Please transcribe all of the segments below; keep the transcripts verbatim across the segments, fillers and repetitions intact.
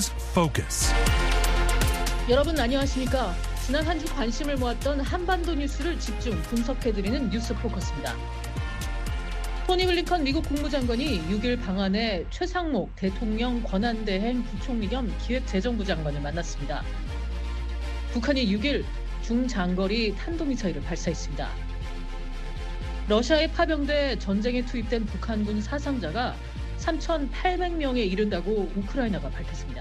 News Focus. 여러분 안녕하십니까? 지난 한 주 관심을 모았던 한반도 뉴스를 집중 분석해드리는 뉴스 포커스입니다. 토니 블링컨 미국 국무장관이 육 일 방한에 최상목 대통령 권한대행 부총리 겸 기획재정부 장관을 만났습니다. 북한이 육 일 중장거리 탄도미사일을 발사했습니다. 러시아에 파병돼 전쟁에 투입된 북한군 사상자가 삼천팔백 명에 이른다고 우크라이나가 밝혔습니다.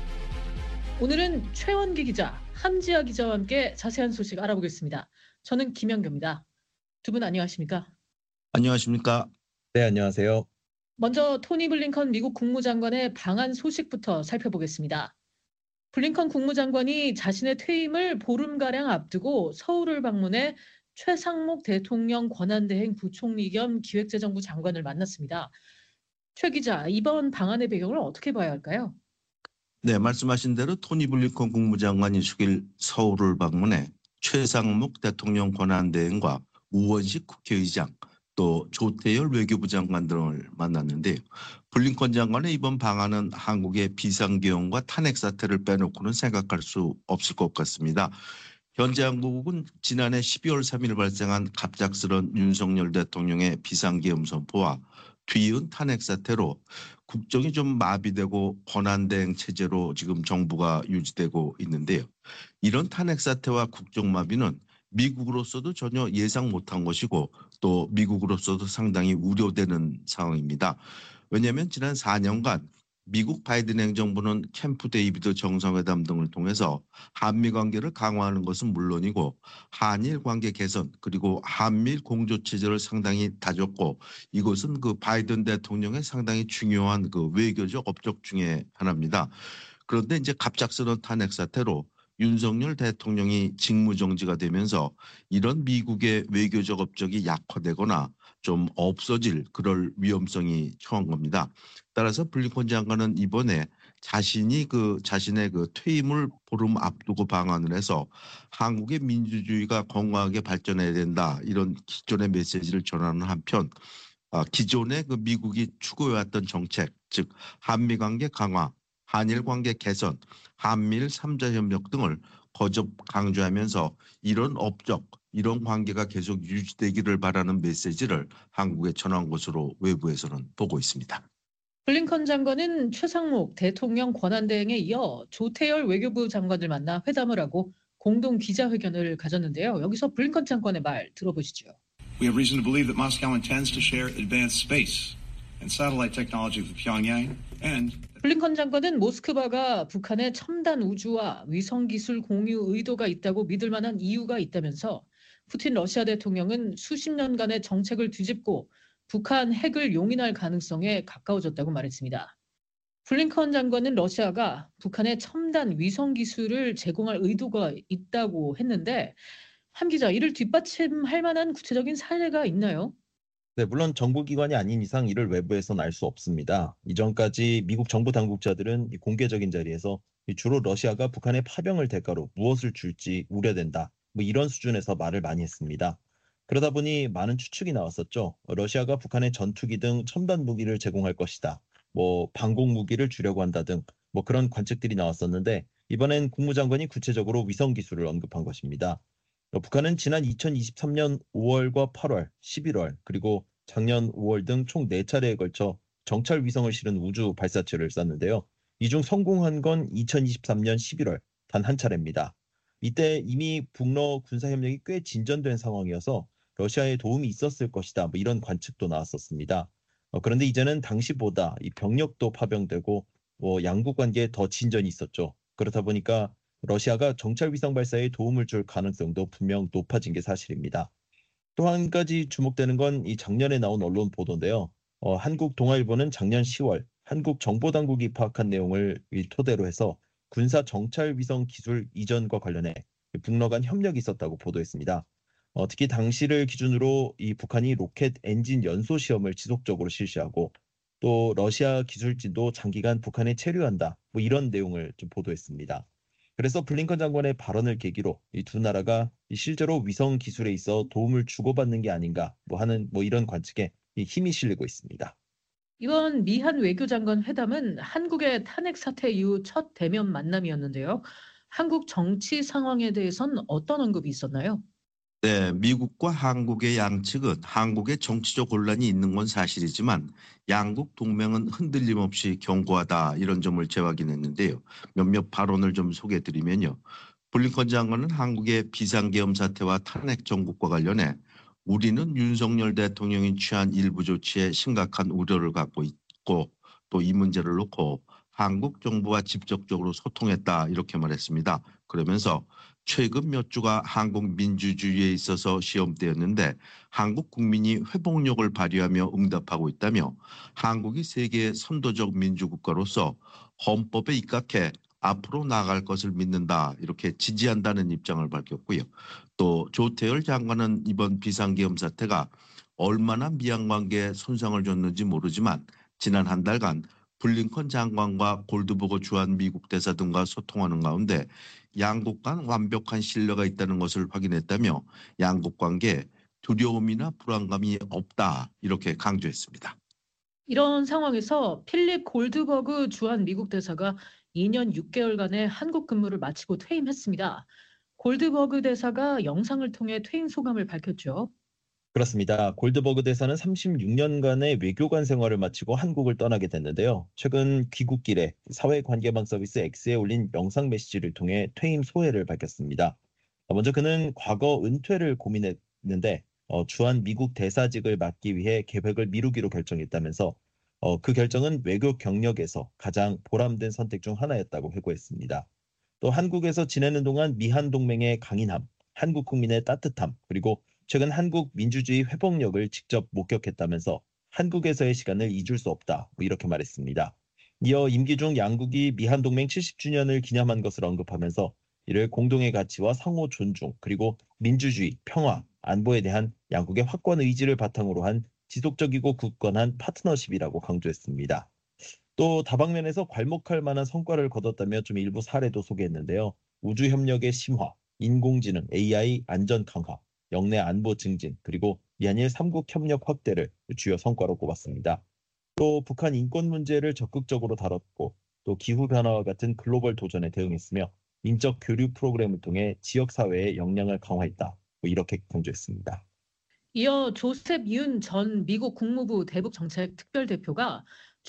오늘은 최원기 기자, 함지아 기자와 함께 자세한 소식 알아보겠습니다. 저는 김연경입니다. 두 분 안녕하십니까? 안녕하십니까? 네, 안녕하세요. 먼저 토니 블링컨 미국 국무장관의 방한 소식부터 살펴보겠습니다. 블링컨 국무장관이 자신의 퇴임을 보름가량 앞두고 서울을 방문해 최상목 대통령 권한대행 부총리 겸 기획재정부 장관을 만났습니다. 최 기자, 이번 방한의 배경을 어떻게 봐야 할까요? 네, 말씀하신 대로 토니 블링컨 국무장관이 숙일 서울을 방문해 최상목 대통령 권한대행과 우원식 국회의장 또 조태열 외교부 장관 등을 만났는데요. 블링컨 장관의 이번 방한은 한국의 비상계엄과 탄핵 사태를 빼놓고는 생각할 수 없을 것 같습니다. 현재 한국은 지난해 십이월 삼일 발생한 갑작스런 윤석열 대통령의 비상계엄 선포와 뒤이은 탄핵 사태로 국정이 좀 마비되고 권한대행 체제로 지금 정부가 유지되고 있는데요. 이런 탄핵 사태와 국정 마비는 미국으로서도 전혀 예상 못한 것이고 또 미국으로서도 상당히 우려되는 상황입니다. 왜냐하면 지난 사 년간 미국 바이든 행정부는 캠프 데이비드 정상회담 등을 통해서 한미 관계를 강화하는 것은 물론이고 한일 관계 개선 그리고 한미일 공조체제를 상당히 다졌고 이것은 그 바이든 대통령의 상당히 중요한 그 외교적 업적 중에 하나입니다. 그런데 이제 갑작스러운 탄핵 사태로 윤석열 대통령이 직무정지가 되면서 이런 미국의 외교적 업적이 약화되거나 좀 없어질 그럴 위험성이 처한 겁니다. 따라서 블링컨 장관은 이번에 자신이 그 자신의 그 퇴임을 보름 앞두고 방한을 해서 한국의 민주주의가 건강하게 발전해야 된다 이런 기존의 메시지를 전하는 한편 기존의 그 미국이 추구해왔던 정책 즉 한미 관계 강화, 한일 관계 개선, 한미일 삼자 협력 등을 거듭 강조하면서 이런 업적, 이런 관계가 계속 유지되기를 바라는 메시지를 한국에 전한 것으로 외부에서는 보고 있습니다. 블링컨 장관은 최상목 대통령 권한대행에 이어 조태열 외교부 장관을 만나 회담을 하고 공동 기자회견을 가졌는데요. 여기서 블링컨 장관의 말 들어보시죠. We have reason to believe that Moscow intends to share advanced space and satellite technology with Pyongyang and 블링컨 장관은 모스크바가 북한의 첨단 우주와 위성 기술 공유 의도가 있다고 믿을 만한 이유가 있다면서 푸틴 러시아 대통령은 수십 년간의 정책을 뒤집고 북한 핵을 용인할 가능성에 가까워졌다고 말했습니다. 블링컨 장관은 러시아가 북한의 첨단 위성 기술을 제공할 의도가 있다고 했는데 함 기자, 이를 뒷받침할 만한 구체적인 사례가 있나요? 네, 물론 정부기관이 아닌 이상 이를 외부에서는 알 수 없습니다. 이전까지 미국 정부 당국자들은 이 공개적인 자리에서 주로 러시아가 북한의 파병을 대가로 무엇을 줄지 우려된다. 뭐 이런 수준에서 말을 많이 했습니다. 그러다 보니 많은 추측이 나왔었죠. 러시아가 북한의 전투기 등 첨단 무기를 제공할 것이다. 뭐 방공 무기를 주려고 한다 등 뭐 그런 관측들이 나왔었는데 이번엔 국무장관이 구체적으로 위성 기술을 언급한 것입니다. 북한은 지난 이천이십삼 년 오월과 팔월, 십일월 그리고 작년 오월 등 총 네 차례에 걸쳐 정찰 위성을 실은 우주 발사체를 쐈는데요. 이 중 성공한 건 이천이십삼 년 십일월 단 한 차례입니다. 이때 이미 북러 군사협력이 꽤 진전된 상황이어서 러시아에 도움이 있었을 것이다. 뭐 이런 관측도 나왔었습니다. 어, 그런데 이제는 당시보다 이 병력도 파병되고 뭐 양국 관계에 더 진전이 있었죠. 그렇다 보니까 러시아가 정찰 위성 발사에 도움을 줄 가능성도 분명 높아진 게 사실입니다. 또 한 가지 주목되는 건 이 작년에 나온 언론 보도인데요. 어, 한국 동아일보는 작년 시월 한국 정보당국이 파악한 내용을 토대로 해서 군사 정찰 위성 기술 이전과 관련해 북러 간 협력이 있었다고 보도했습니다. 어, 특히 당시를 기준으로 이 북한이 로켓 엔진 연소 시험을 지속적으로 실시하고 또 러시아 기술진도 장기간 북한에 체류한다. 뭐 이런 내용을 좀 보도했습니다. 그래서 블링컨 장관의 발언을 계기로 이 두 나라가 실제로 위성 기술에 있어 도움을 주고받는 게 아닌가 뭐 하는 뭐 이런 관측에 힘이 실리고 있습니다. 이번 미한 외교장관 회담은 한국의 탄핵 사태 이후 첫 대면 만남이었는데요. 한국 정치 상황에 대해선 어떤 언급이 있었나요? 네, 미국과 한국의 양측은 한국의 정치적 혼란이 있는 건 사실이지만 양국 동맹은 흔들림 없이 견고하다 이런 점을 재확인했는데요. 몇몇 발언을 좀 소개해드리면요. 블링컨 장관은 한국의 비상계엄 사태와 탄핵 정국과 관련해 우리는 윤석열 대통령이 취한 일부 조치에 심각한 우려를 갖고 있고 또 이 문제를 놓고 한국 정부와 직접적으로 소통했다 이렇게 말했습니다. 그러면서 최근 몇 주가 한국 민주주의에 있어서 시험대였는데 한국 국민이 회복력을 발휘하며 응답하고 있다며 한국이 세계의 선도적 민주국가로서 헌법에 입각해 앞으로 나아갈 것을 믿는다 이렇게 지지한다는 입장을 밝혔고요. 또 조태열 장관은 이번 비상계엄 사태가 얼마나 미얀관계에 손상을 줬는지 모르지만 지난 한 달간 블링컨 장관과 골드버거 주한 미국 대사 등과 소통하는 가운데 양국 간 완벽한 신뢰가 있다는 것을 확인했다며 양국 관계에 두려움이나 불안감이 없다 이렇게 강조했습니다. 이런 상황에서 필립 골드버그 주한 미국 대사가 이 년 육 개월간의 한국 근무를 마치고 퇴임했습니다. 골드버그 대사가 영상을 통해 퇴임 소감을 밝혔죠. 그렇습니다. 골드버그 대사는 삼십육 년간의 외교관 생활을 마치고 한국을 떠나게 됐는데요. 최근 귀국길에 사회관계망 서비스 X에 올린 영상 메시지를 통해 퇴임 소회를 밝혔습니다. 먼저 그는 과거 은퇴를 고민했는데 어, 주한 미국 대사직을 맡기 위해 계획을 미루기로 결정했다면서 어, 그 결정은 외교 경력에서 가장 보람된 선택 중 하나였다고 회고했습니다. 또 한국에서 지내는 동안 미한 동맹의 강인함, 한국 국민의 따뜻함, 그리고 최근 한국 민주주의 회복력을 직접 목격했다면서 한국에서의 시간을 잊을 수 없다, 뭐 이렇게 말했습니다. 이어 임기 중 양국이 미한 동맹 칠십 주년을 기념한 것을 언급하면서 이를 공동의 가치와 상호 존중, 그리고 민주주의, 평화, 안보에 대한 양국의 확고한 의지를 바탕으로 한 지속적이고 굳건한 파트너십이라고 강조했습니다. 또 다방면에서 괄목할 만한 성과를 거뒀다며 좀 일부 사례도 소개했는데요. 우주협력의 심화, 인공지능, 에이아이 안전 강화, 영내 안보 증진, 그리고 미한일 삼국 협력 확대를 주요 성과로 꼽았습니다. 또 북한 인권 문제를 적극적으로 다뤘고 또 기후변화와 같은 글로벌 도전에 대응했으며 인적 교류 프로그램을 통해 지역사회의 역량을 강화했다. 뭐 이렇게 강조했습니다. 이어 조셉 윤 전 미국 국무부 대북정책 특별대표가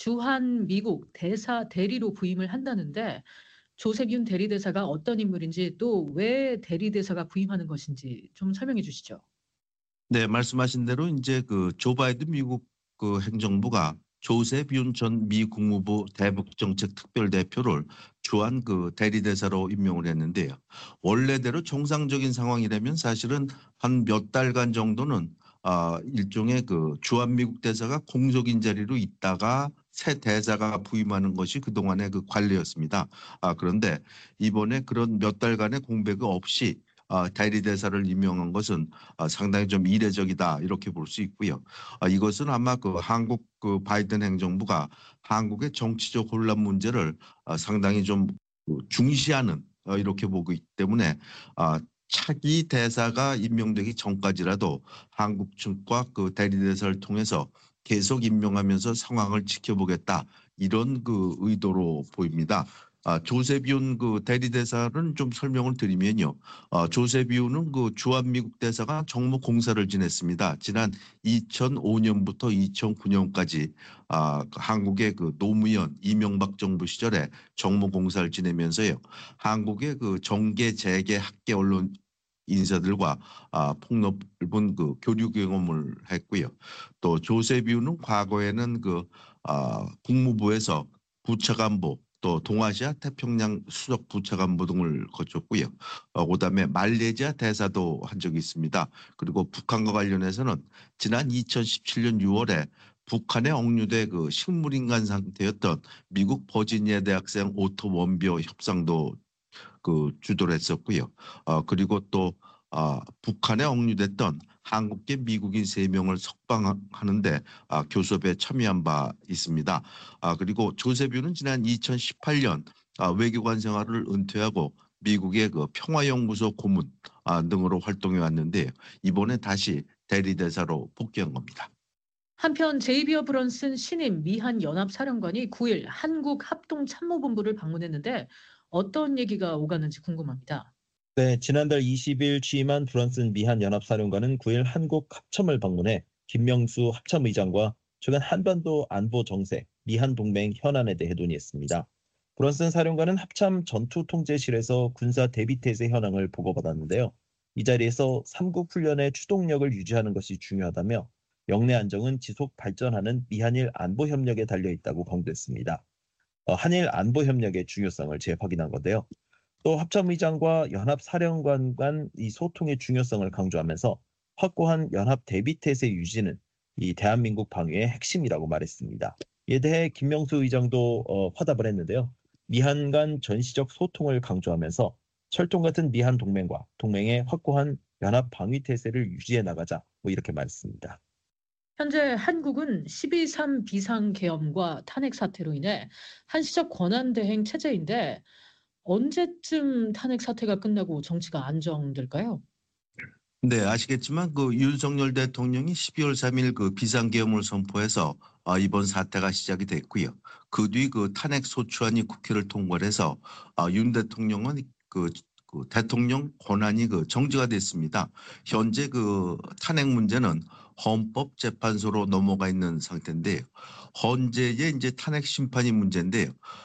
주한 미국 대사 대리로 부임을 한다는데 조셉 윤 대리대사가 어떤 인물인지 또 왜 대리대사가 부임하는 것인지 좀 설명해 주시죠. 네, 말씀하신 대로 이제 그 조 바이든 미국 그 행정부가 조셉 윤 전 미 국무부 대북정책 특별대표를 주한 그 대리대사로 임명을 했는데요. 원래대로 정상적인 상황이라면 사실은 한 몇 달간 정도는 아, 일종의 그 주한 미국 대사가 공적인 자리로 있다가 새 대사가 부임하는 것이 그동안의 그 관례였습니다. 아, 그런데 이번에 그런 몇 달간의 공백이 없이 아, 대리대사를 임명한 것은 아, 상당히 좀 이례적이다 이렇게 볼 수 있고요. 아, 이것은 아마 그 한국 그 바이든 행정부가 한국의 정치적 혼란 문제를 아, 상당히 좀 중시하는 어, 이렇게 보고 있기 때문에 아, 차기 대사가 임명되기 전까지라도 한국 측과 그 대리대사를 통해서 계속 임명하면서 상황을 지켜보겠다 이런 그 의도로 보입니다. 아, 조세비온 그 대리대사는 좀 설명을 드리면요. 어, 조세비온은 그 주한미국 대사가 정무 공사를 지냈습니다. 지난 이천오 년부터 이천구 년까지 아, 한국의 그 노무현 이명박 정부 시절에 정무 공사를 지내면서요. 한국의 그 정계 재계 학계 언론 인사들과 아, 폭넓은 그 교류 경험을 했고요. 또 조세비우는 과거에는 그 아, 국무부에서 부차관보 또 동아시아 태평양 수석 부차관보 등을 거쳤고요. 어, 그다음에 말레이시아 대사도 한 적이 있습니다. 그리고 북한과 관련해서는 지난 이천십칠 년 유월에 북한에 억류돼 그 식물인간 상태였던 미국 버지니아 대학생 오토 원비어 협상도 그 주도를 했었고요. 어, 그리고 또 아, 북한에 억류됐던 한국계 미국인 세 명을 석방하는데 아, 교섭에 참여한 바 있습니다. 아, 그리고 조세뷰는 지난 이천십팔 년 아, 외교관 생활을 은퇴하고 미국의 그 평화연구소 고문 아, 등으로 활동해 왔는데 이번에 다시 대리대사로 복귀한 겁니다. 한편 제이비어 브런슨 신임 미한 연합사령관이 구일 한국 합동참모본부를 방문했는데 어떤 얘기가 오가는지 궁금합니다. 네, 지난달 이십일 취임한 브런슨 미한 연합사령관은 구일 한국 합참을 방문해 김명수 합참의장과 최근 한반도 안보 정세, 미한 동맹 현안에 대해 논의했습니다. 브런슨 사령관은 합참 전투통제실에서 군사 대비태세 현황을 보고받았는데요. 이 자리에서 삼국 훈련의 추동력을 유지하는 것이 중요하다며 영내 안정은 지속 발전하는 미한일 안보 협력에 달려 있다고 강조했습니다. 어, 한일 안보 협력의 중요성을 재확인한 건데요. 또 합참의장과 연합사령관 간 이 소통의 중요성을 강조하면서 확고한 연합 대비태세 유지는 이 대한민국 방위의 핵심이라고 말했습니다. 이에 대해 김명수 의장도 어, 화답을 했는데요. 미한 간 전시적 소통을 강조하면서 철통 같은 미한 동맹과 동맹의 확고한 연합 방위 태세를 유지해 나가자 뭐 이렇게 말했습니다. 현재 한국은 십이 삼 비상계엄과 탄핵 사태로 인해 한시적 권한대행 체제인데 언제쯤 탄핵 사태가 끝나고 정치가 안정될까요? 네, 아시겠지만 그 윤석열 대통령이 십이월 삼일 그 비상계엄을 선포해서 아, 이번 사태가 시작이 됐고요. 그 뒤 그 탄핵 소추안이 국회를 통과해서 아, 윤 대통령은 그, 그 대통령 권한이 그 정지가 됐습니다. 현재 그 탄핵 문제는 헌법재판소로 넘어가 있는 상태인데요. 헌재의 이제 탄핵 심판이 문제인데요.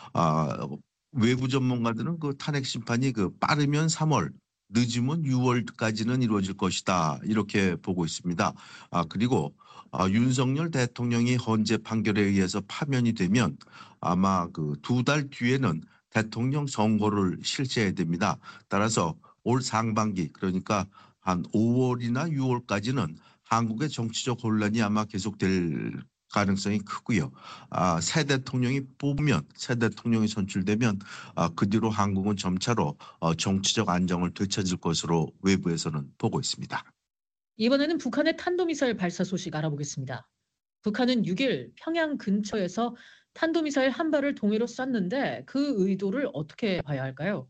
아, 외부 전문가들은 그 탄핵 심판이 그 빠르면 삼월, 늦으면 유월까지는 이루어질 것이다 이렇게 보고 있습니다. 아, 그리고 아, 윤석열 대통령이 헌재 판결에 의해서 파면이 되면 아마 그 두 달 뒤에는 대통령 선거를 실시해야 됩니다. 따라서 올 상반기 그러니까 한 오월이나 유월까지는 한국의 정치적 혼란이 아마 계속될 가능성이 크고요. 아, 새 대통령이 뽑으면 새 대통령이 선출되면 아, 그 뒤로 한국은 점차로 어, 정치적 안정을 되찾을 것으로 외부에서는 보고 있습니다. 이번에는 북한의 탄도미사일 발사 소식 알아보겠습니다. 북한은 육일 평양 근처에서 탄도미사일 한 발을 동해로 쐈는데 그 의도를 어떻게 봐야 할까요?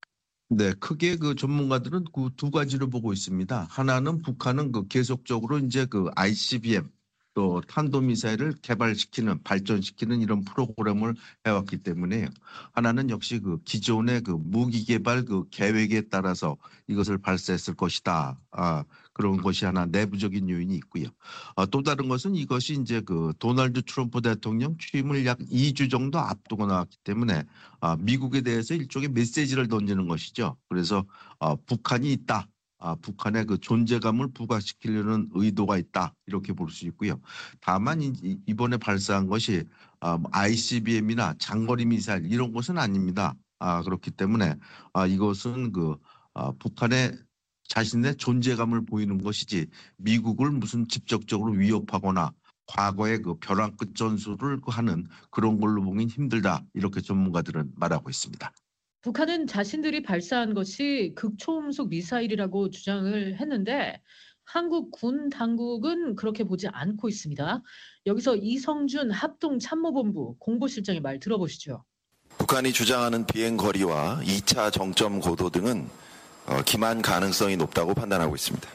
네, 크게 그 전문가들은 그 두 가지로 보고 있습니다. 하나는 북한은 그 계속적으로 이제 그 아이씨비엠 또 탄도미사일을 개발시키는 발전시키는 이런 프로그램을 해왔기 때문에요. 하나는 역시 그 기존의 그 무기 개발 그 계획에 따라서 이것을 발사했을 것이다. 아, 그런 것이 하나 내부적인 요인이 있고요. 아, 또 다른 것은 이것이 이제 그 도널드 트럼프 대통령 취임을 약 이 주 정도 앞두고 나왔기 때문에 아, 미국에 대해서 일종의 메시지를 던지는 것이죠. 그래서 아, 북한이 있다. 아, 북한의 그 존재감을 부각시키려는 의도가 있다 이렇게 볼 수 있고요. 다만 이, 이번에 발사한 것이 아, 아이씨비엠이나 장거리 미사일 이런 것은 아닙니다. 아, 그렇기 때문에 아, 이것은 그 아, 북한의 자신의 존재감을 보이는 것이지 미국을 무슨 직접적으로 위협하거나 과거의 그 벼랑 끝 전술을 하는 그런 걸로 보긴 힘들다 이렇게 전문가들은 말하고 있습니다. 북한은 자신들이 발사한 것이 극초음속 미사일이라고 주장을 했는데 한국 군 당국은 그렇게 보지 않고 있습니다. 여기서 이성준 합동참모본부 공보실장의 말 들어보시죠. 북한이 주장하는 비행 거리와 이 차 정점 고도 등은 기만 가능성이 높다고 판단하고 있습니다.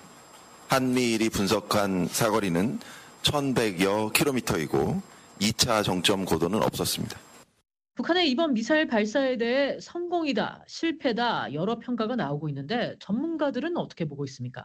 한미일이 분석한 사거리는 천백여 킬로미터이고 이 차 정점 고도는 없었습니다. 북한의 이번 미사일 발사에 대해 성공이다, 실패다 여러 평가가 나오고 있는데 전문가들은 어떻게 보고 있습니까?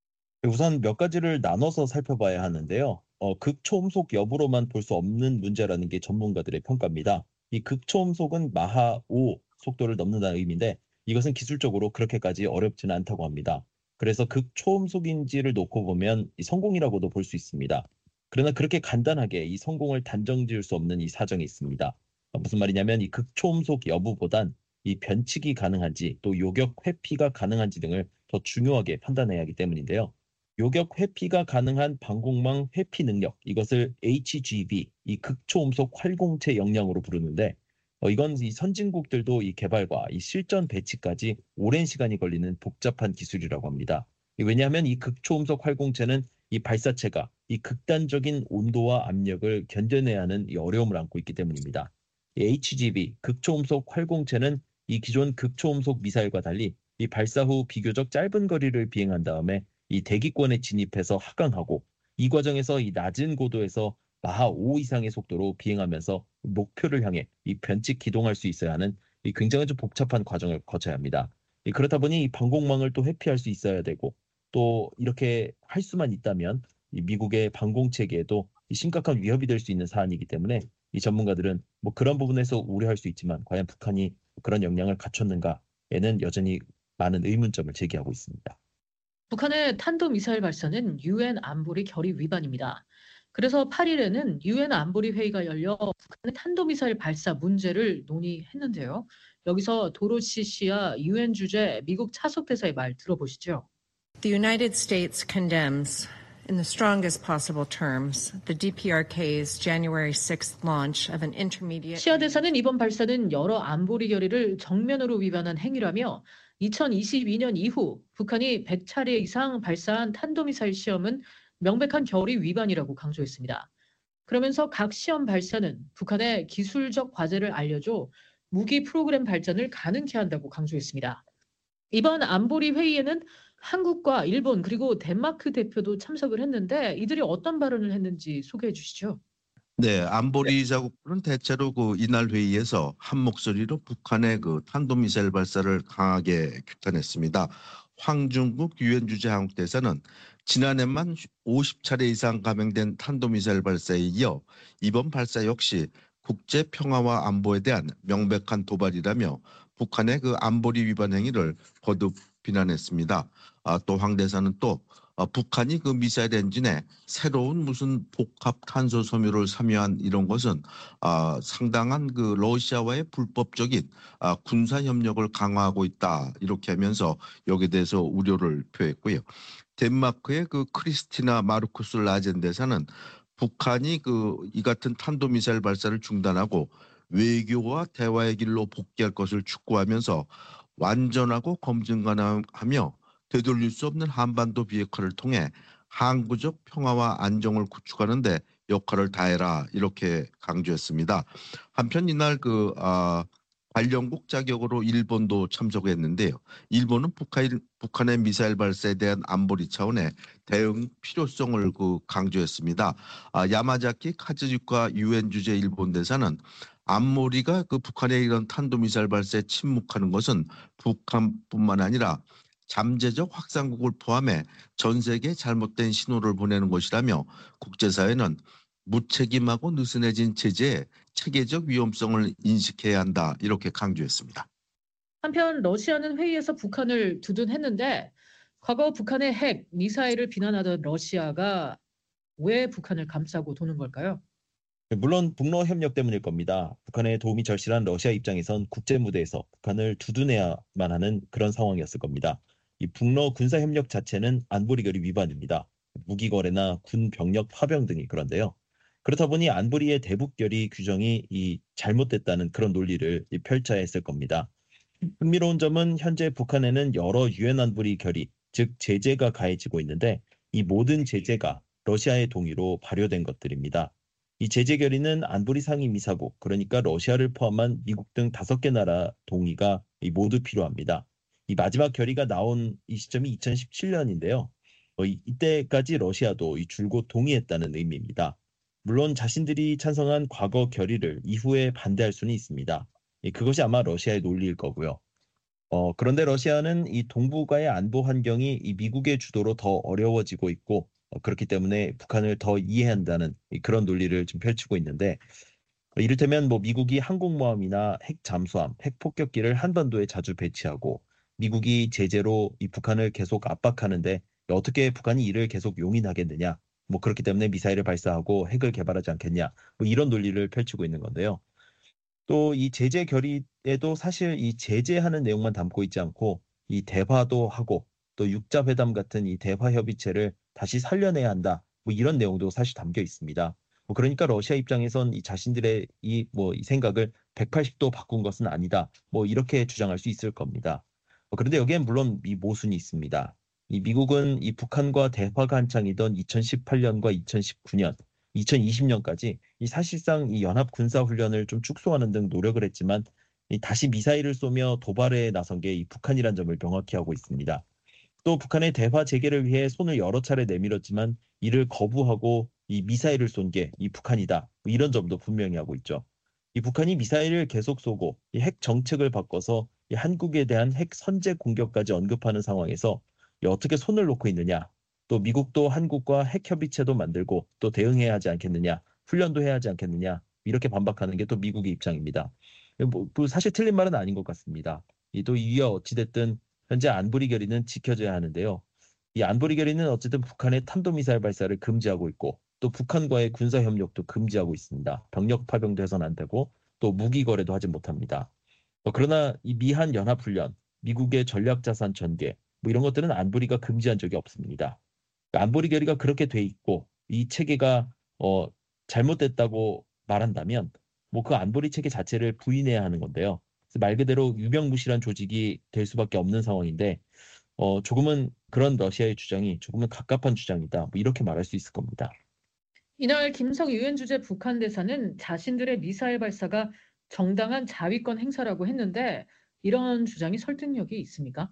우선 몇 가지를 나눠서 살펴봐야 하는데요. 어, 극초음속 여부로만 볼 수 없는 문제라는 게 전문가들의 평가입니다. 이 극초음속은 마하 오 속도를 넘는다는 의미인데 이것은 기술적으로 그렇게까지 어렵지는 않다고 합니다. 그래서 극초음속인지를 놓고 보면 이 성공이라고도 볼 수 있습니다. 그러나 그렇게 간단하게 이 성공을 단정 지을 수 없는 이 사정이 있습니다. 무슨 말이냐면 이 극초음속 여부보단 이 변칙이 가능한지 또 요격 회피가 가능한지 등을 더 중요하게 판단해야 하기 때문인데요. 요격 회피가 가능한 방공망 회피 능력, 이것을 에이치지브이, 이 극초음속 활공체 역량으로 부르는데 어, 이건 이 선진국들도 이 개발과 이 실전 배치까지 오랜 시간이 걸리는 복잡한 기술이라고 합니다. 왜냐하면 이 극초음속 활공체는 이 발사체가 이 극단적인 온도와 압력을 견뎌내야 하는 이 어려움을 안고 있기 때문입니다. 에이치지브이, 극초음속 활공체는 이 기존 극초음속 미사일과 달리 이 발사 후 비교적 짧은 거리를 비행한 다음에 이 대기권에 진입해서 하강하고 이 과정에서 이 낮은 고도에서 마하 오 이상의 속도로 비행하면서 목표를 향해 이 변칙 기동할 수 있어야 하는 이 굉장히 좀 복잡한 과정을 거쳐야 합니다. 이 그렇다 보니 이 방공망을 또 회피할 수 있어야 되고 또 이렇게 할 수만 있다면 이 미국의 방공 체계에도 이 심각한 위협이 될 수 있는 사안이기 때문에 이 전문가들은 뭐 그런 부분에서 우려할 수 있지만 과연 북한이 그런 역량을 갖췄는가에는 여전히 많은 의문점을 제기하고 있습니다. 북한의 탄도미사일 발사는 유엔 안보리 결의 위반입니다. 그래서 팔 일에는 유엔 안보리 회의가 열려 북한의 탄도미사일 발사 문제를 논의했는데요. 여기서 도로시 씨와 유엔 주재 미국 차석 대사의 말 들어보시죠. The United States condemns in the strongest possible terms the 디피아르케이's January sixth launch of an intermediate. 시아 대사는 이번 발사는 여러 안보리 결의를 정면으로 위반한 행위라며 이천이십이 년 이후 북한이 백 차례 이상 발사한 탄도미사일 시험은 명백한 결의 위반이라고 강조했습니다. 그러면서 각 시험 발사는 북한의 기술적 과제를 알려줘 무기 프로그램 발전을 가능케 한다고 강조했습니다. 이번 안보리 회의에는 한국과 일본 그리고 덴마크 대표도 참석을 했는데 이들이 어떤 발언을 했는지 소개해 주시죠. 네, 안보리 자국들은 대체로 그 이날 회의에서 한 목소리로 북한의 그 탄도미사일 발사를 강하게 규탄했습니다. 황중국 유엔 주재 한국 대사는 지난해만 오십 차례 이상 감행된 탄도미사일 발사에 이어 이번 발사 역시 국제 평화와 안보에 대한 명백한 도발이라며 북한의 그 안보리 위반 행위를 거듭 비난했습니다. 아, 또 황 대사는 또 어, 북한이 그 미사일 엔진에 새로운 무슨 복합 탄소 섬유를 삼유한 이런 것은 아, 상당한 그 러시아와의 불법적인 아, 군사 협력을 강화하고 있다 이렇게 하면서 여기에 대해서 우려를 표했고요. 덴마크의 그 크리스티나 마르쿠스 라젠 대사는 북한이 그 이 같은 탄도미사일 발사를 중단하고 외교와 대화의 길로 복귀할 것을 촉구하면서 완전하고 검증 가능하며 되돌릴 수 없는 한반도 비핵화를 통해 항구적 평화와 안정을 구축하는 데 역할을 다해라 이렇게 강조했습니다. 한편 이날 그 아, 관련국 자격으로 일본도 참석했는데요. 일본은 북한, 북한의 미사일 발사에 대한 안보리 차원의 대응 필요성을 그 강조했습니다. 아, 야마자키 카즈유카 유엔 주재 일본 대사는 안보리가 그 북한의 이런 탄도미사일 발사에 침묵하는 것은 북한뿐만 아니라 잠재적 확산국을 포함해 전 세계에 잘못된 신호를 보내는 것이라며 국제사회는 무책임하고 느슨해진 제재에 체계적 위험성을 인식해야 한다 이렇게 강조했습니다. 한편 러시아는 회의에서 북한을 두둔했는데 과거 북한의 핵, 미사일을 비난하던 러시아가 왜 북한을 감싸고 도는 걸까요? 물론 북러 협력 때문일 겁니다. 북한의 도움이 절실한 러시아 입장에선 국제 무대에서 북한을 두둔해야만 하는 그런 상황이었을 겁니다. 이 북러 군사 협력 자체는 안보리 결의 위반입니다. 무기 거래나 군 병력 파병 등이 그런데요. 그렇다 보니 안보리의 대북 결의 규정이 이 잘못됐다는 그런 논리를 펼쳐야 했을 겁니다. 흥미로운 점은 현재 북한에는 여러 유엔 안보리 결의, 즉 제재가 가해지고 있는데 이 모든 제재가 러시아의 동의로 발효된 것들입니다. 이 제재 결의는 안보리 상임이사국, 그러니까 러시아를 포함한 미국 등 다섯 개 나라 동의가 모두 필요합니다. 이 마지막 결의가 나온 이 시점이 이천십칠 년인데요. 어, 이, 이때까지 러시아도 이 줄곧 동의했다는 의미입니다. 물론 자신들이 찬성한 과거 결의를 이후에 반대할 수는 있습니다. 이, 그것이 아마 러시아의 논리일 거고요. 어, 그런데 러시아는 이 동북아의 안보 환경이 이 미국의 주도로 더 어려워지고 있고 어, 그렇기 때문에 북한을 더 이해한다는 이, 그런 논리를 좀 펼치고 있는데 어, 이를테면 뭐 미국이 항공모함이나 핵 잠수함, 핵 폭격기를 한반도에 자주 배치하고 미국이 제재로 이 북한을 계속 압박하는데 어떻게 북한이 이를 계속 용인하겠느냐? 뭐 그렇기 때문에 미사일을 발사하고 핵을 개발하지 않겠냐? 뭐 이런 논리를 펼치고 있는 건데요. 또 이 제재 결의에도 사실 이 제재하는 내용만 담고 있지 않고 이 대화도 하고 또 육자 회담 같은 이 대화 협의체를 다시 살려내야 한다. 뭐 이런 내용도 사실 담겨 있습니다. 뭐 그러니까 러시아 입장에선 이 자신들의 이 뭐 이 생각을 백팔십 도 바꾼 것은 아니다. 뭐 이렇게 주장할 수 있을 겁니다. 그런데 여기엔 물론 이 모순이 있습니다. 이 미국은 이 북한과 대화가 한창이던 이천십팔 년과 이천십구 년, 이천이십 년까지 이 사실상 이 연합 군사 훈련을 좀 축소하는 등 노력을 했지만 이 다시 미사일을 쏘며 도발에 나선 게 이 북한이란 점을 명확히 하고 있습니다. 또 북한의 대화 재개를 위해 손을 여러 차례 내밀었지만 이를 거부하고 이 미사일을 쏜 게 이 북한이다. 뭐 이런 점도 분명히 하고 있죠. 이 북한이 미사일을 계속 쏘고 이 핵 정책을 바꿔서 이 한국에 대한 핵 선제 공격까지 언급하는 상황에서 이 어떻게 손을 놓고 있느냐. 또 미국도 한국과 핵 협의체도 만들고 또 대응해야 하지 않겠느냐. 훈련도 해야 하지 않겠느냐. 이렇게 반박하는 게 또 미국의 입장입니다. 뭐, 뭐 사실 틀린 말은 아닌 것 같습니다. 이 또 이와 어찌됐든 현재 안보리 결의는 지켜져야 하는데요. 이 안보리 결의는 어쨌든 북한의 탄도미사일 발사를 금지하고 있고 또 북한과의 군사 협력도 금지하고 있습니다. 병력 파병도 해서는 안 되고 또 무기 거래도 하지 못합니다. 어, 그러나 이 미한 연합훈련, 미국의 전략자산 전개 뭐 이런 것들은 안보리가 금지한 적이 없습니다. 그러니까 안보리 결의가 그렇게 돼 있고 이 체계가 어, 잘못됐다고 말한다면 뭐 그 안보리 체계 자체를 부인해야 하는 건데요. 그래서 말 그대로 유명무실한 조직이 될 수밖에 없는 상황인데 어, 조금은 그런 러시아의 주장이 조금은 갑갑한 주장이다. 뭐 이렇게 말할 수 있을 겁니다. 이날 김성 유엔 주재 북한 대사는 자신들의 미사일 발사가 정당한 자위권 행사라고 했는데 이런 주장이 설득력이 있습니까?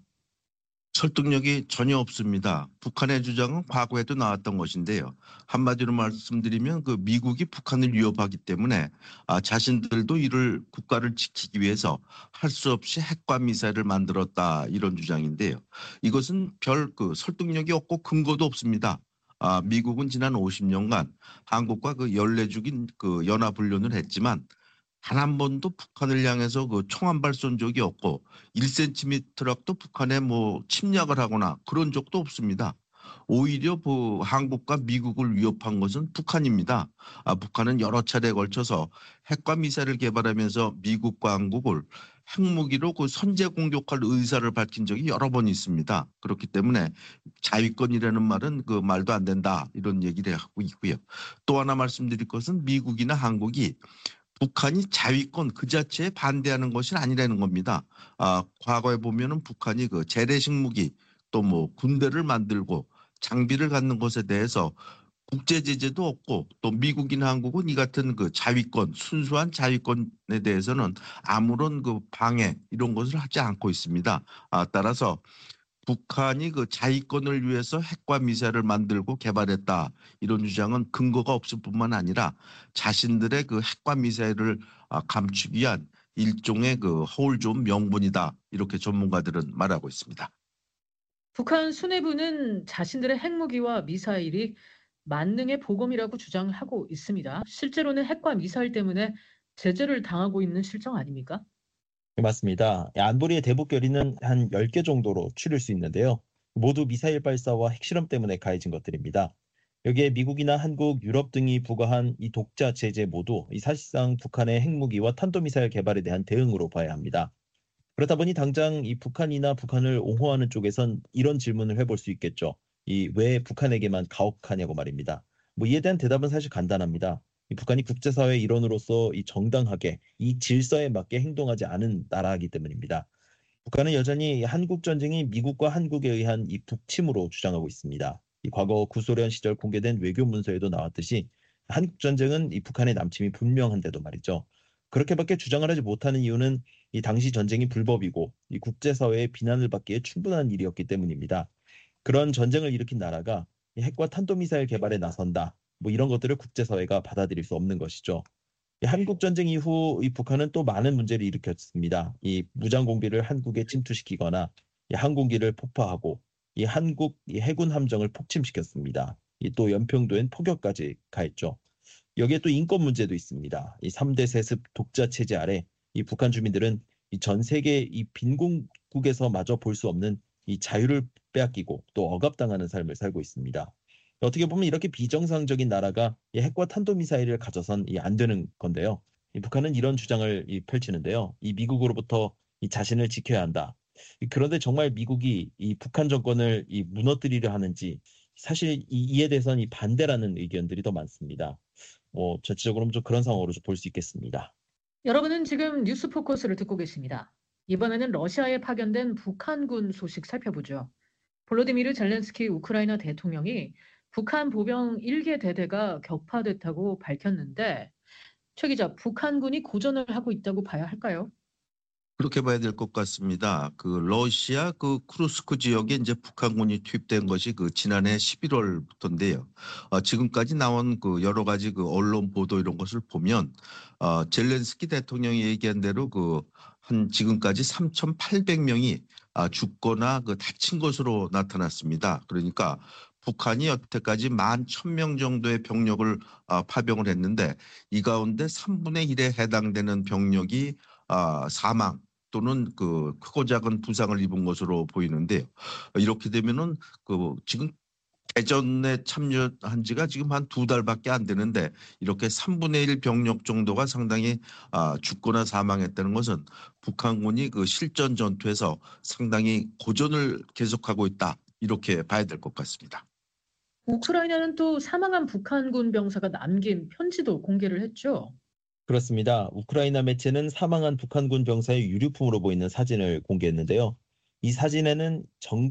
설득력이 전혀 없습니다. 북한의 주장은 과거에도 나왔던 것인데요. 한마디로 말씀드리면 그 미국이 북한을 위협하기 때문에 아, 자신들도 이를 국가를 지키기 위해서 할 수 없이 핵과 미사일을 만들었다 이런 주장인데요. 이것은 별 그 설득력이 없고 근거도 없습니다. 아, 미국은 지난 오십 년간 한국과 그 연례적인 그 연합훈련을 했지만 단 한 번도 북한을 향해서 그 총 한 발 쏜 적이 없고 일 센티미터라도 북한에 뭐 침략을 하거나 그런 적도 없습니다. 오히려 그 한국과 미국을 위협한 것은 북한입니다. 아, 북한은 여러 차례에 걸쳐서 핵과 미사일을 개발하면서 미국과 한국을 핵무기로 그 선제 공격할 의사를 밝힌 적이 여러 번 있습니다. 그렇기 때문에 자위권이라는 말은 그 말도 안 된다 이런 얘기를 하고 있고요. 또 하나 말씀드릴 것은 미국이나 한국이 북한이 자위권 그 자체에 반대하는 것이 아니라는 겁니다. 아, 과거에 보면은 북한이 그 재래식 무기 또 뭐 군대를 만들고 장비를 갖는 것에 대해서 국제 제재도 없고 또 미국이나 한국은 이 같은 그 자위권 순수한 자위권에 대해서는 아무런 그 방해 이런 것을 하지 않고 있습니다. 아, 따라서 북한이 그 자위권을 위해서 핵과 미사일을 만들고 개발했다 이런 주장은 근거가 없을 뿐만 아니라 자신들의 그 핵과 미사일을 감추기 위한 일종의 그 허울 좋은 명분이다 이렇게 전문가들은 말하고 있습니다. 북한 수뇌부는 자신들의 핵무기와 미사일이 만능의 보검이라고 주장하고 있습니다. 실제로는 핵과 미사일 때문에 제재를 당하고 있는 실정 아닙니까? 네, 맞습니다. 안보리의 대북 결의는 한 열 개 정도로 추릴 수 있는데요. 모두 미사일 발사와 핵실험 때문에 가해진 것들입니다. 여기에 미국이나 한국, 유럽 등이 부과한 이 독자 제재 모두 이 사실상 북한의 핵무기와 탄도미사일 개발에 대한 대응으로 봐야 합니다. 그렇다 보니 당장 이 북한이나 북한을 옹호하는 쪽에선 이런 질문을 해볼 수 있겠죠. 이 왜 북한에게만 가혹하냐고 말입니다. 뭐 이에 대한 대답은 사실 간단합니다. 이 북한이 국제사회의 일원으로서 이 정당하게 이 질서에 맞게 행동하지 않은 나라이기 때문입니다. 북한은 여전히 한국 전쟁이 미국과 한국에 의한 이 북침으로 주장하고 있습니다. 이 과거 구소련 시절 공개된 외교 문서에도 나왔듯이 한국 전쟁은 이 북한의 남침이 분명한데도 말이죠. 그렇게밖에 주장을 하지 못하는 이유는 이 당시 전쟁이 불법이고 이 국제사회의 비난을 받기에 충분한 일이었기 때문입니다. 그런 전쟁을 일으킨 나라가 이 핵과 탄도미사일 개발에 나선다. 뭐 이런 것들을 국제사회가 받아들일 수 없는 것이죠. 이 한국 전쟁 이후 이 북한은 또 많은 문제를 일으켰습니다. 이 무장 공비를 한국에 침투시키거나 이 항공기를 폭파하고 이 한국 이 해군 함정을 폭침시켰습니다. 이 또 연평도엔 포격까지 가했죠. 여기에 또 인권 문제도 있습니다. 이 삼 대 세습 독자 체제 아래 이 북한 주민들은 이 전 세계 이 빈곤국에서 마저 볼 수 없는 이 자유를 빼앗기고 또 억압당하는 삶을 살고 있습니다. 어떻게 보면 이렇게 비정상적인 나라가 이 핵과 탄도미사일을 가져선 이 안 되는 건데요. 이 북한은 이런 주장을 이 펼치는데요. 이 미국으로부터 이 자신을 지켜야 한다. 그런데 정말 미국이 이 북한 정권을 이 무너뜨리려 하는지 사실 이, 이에 대해서는 이 반대라는 의견들이 더 많습니다. 뭐 전체적으로는 좀 그런 상황으로 좀 볼 수 있겠습니다. 여러분은 지금 뉴스 포커스를 듣고 계십니다. 이번에는 러시아에 파견된 북한군 소식 살펴보죠. 볼로디미르 젤렌스키 우크라이나 대통령이 북한 보병 일 개 대대가 격파됐다고 밝혔는데 최 기자, 북한군이 고전을 하고 있다고 봐야 할까요? 그렇게 봐야 될 것 같습니다. 그 러시아 그 쿠르스크 지역에 이제 북한군이 투입된 것이 그 지난해 십일월부터인데요. 어, 지금까지 나온 그 여러 가지 그 언론 보도 이런 것을 보면 어, 젤렌스키 대통령이 얘기한 대로 그 한 지금까지 삼천팔백 명이 아, 죽거나 그 다친 것으로 나타났습니다. 그러니까 북한이 여태까지 만 천 명 정도의 병력을 아, 파병을 했는데 이 가운데 삼분의 일에 해당되는 병력이 아, 사망 또는 그 크고 작은 부상을 입은 것으로 보이는데요. 이렇게 되면은 그 지금 대전에 참여한 지가 지금 한 두 달밖에 안 되는데 이렇게 삼분의 일 병력 정도가 상당히 아, 죽거나 사망했다는 것은 북한군이 그 실전 전투에서 상당히 고전을 계속하고 있다. 이렇게 봐야 될 것 같습니다. 우크라이나는 또 사망한 북한군 병사가 남긴 편지도 공개를 했죠. 그렇습니다. 우크라이나 매체는 사망한 북한군 병사의 유류품으로 보이는 사진을 공개했는데요. 이 사진에는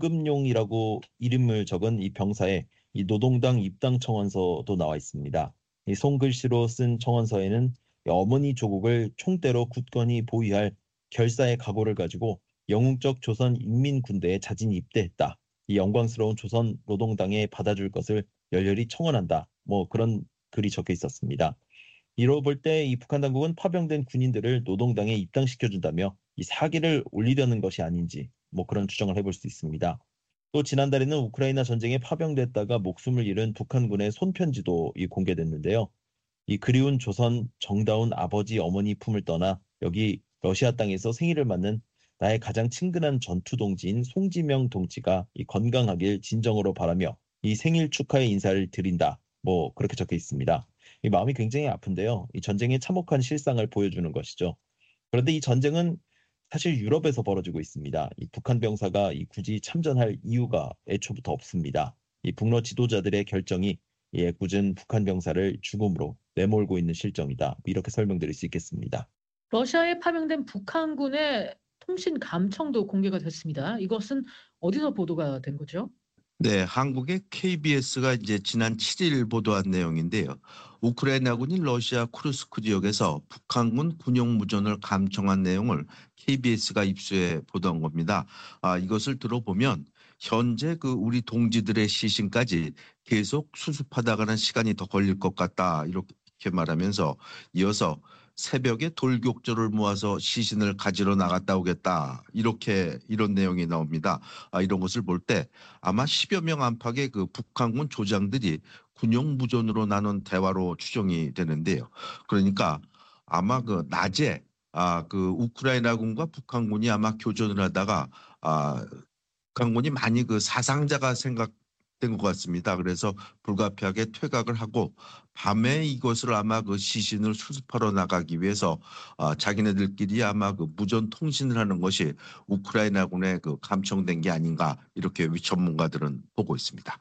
정금용이라고 이름을 적은 이 병사의 이 노동당 입당 청원서도 나와 있습니다. 이 손글씨로 쓴 청원서에는 어머니 조국을 총대로 굳건히 보위할 결사의 각오를 가지고 영웅적 조선 인민군대에 자진히 입대했다. 이 영광스러운 조선 노동당에 받아줄 것을 열렬히 청원한다. 뭐 그런 글이 적혀 있었습니다. 이로 볼 때 이 북한 당국은 파병된 군인들을 노동당에 입당시켜준다며 이 사기를 올리려는 것이 아닌지 뭐 그런 추정을 해볼 수 있습니다. 또 지난달에는 우크라이나 전쟁에 파병됐다가 목숨을 잃은 북한군의 손편지도 이 공개됐는데요. 이 그리운 조선 정다운 아버지 어머니 품을 떠나 여기 러시아 땅에서 생일을 맞는 나의 가장 친근한 전투 동지인 송지명 동지가 이 건강하길 진정으로 바라며 이 생일 축하의 인사를 드린다. 뭐 그렇게 적혀 있습니다. 이 마음이 굉장히 아픈데요. 이 전쟁의 참혹한 실상을 보여주는 것이죠. 그런데 이 전쟁은 사실 유럽에서 벌어지고 있습니다. 이 북한 병사가 이 굳이 참전할 이유가 애초부터 없습니다. 이 북러 지도자들의 결정이 이 애꿎은 북한 병사를 죽음으로 내몰고 있는 실정이다. 이렇게 설명드릴 수 있겠습니다. 러시아에 파병된 북한군의 통신 감청도 공개가 됐습니다. 이것은 어디서 보도가 된 거죠? 네, 한국의 케이비에스가 이제 지난 칠 일 보도한 내용인데요. 우크라이나군이 러시아 쿠르스크 지역에서 북한군 군용 무전을 감청한 내용을 케이비에스가 입수해 보도한 겁니다. 아, 이것을 들어보면 현재 그 우리 동지들의 시신까지 계속 수습하다가는 시간이 더 걸릴 것 같다. 이렇게 말하면서 이어서 새벽에 돌격조를 모아서 시신을 가지러 나갔다 오겠다. 이렇게 이런 내용이 나옵니다. 아, 이런 것을 볼 때 아마 십여 명 안팎의 그 북한군 조장들이 군용 무전으로 나눈 대화로 추정이 되는데요. 그러니까 아마 그 낮에 아, 그 우크라이나군과 북한군이 아마 교전을 하다가 아, 북한군이 많이 그 사상자가 생각된 것 같습니다. 그래서 불가피하게 퇴각을 하고 밤에 이것을 아마 그 시신을 수습하러 나가기 위해서 아, 자기네들끼리 아마 그 무전 통신을 하는 것이 우크라이나군에 그 감청된 게 아닌가 이렇게 전문가들은 보고 있습니다.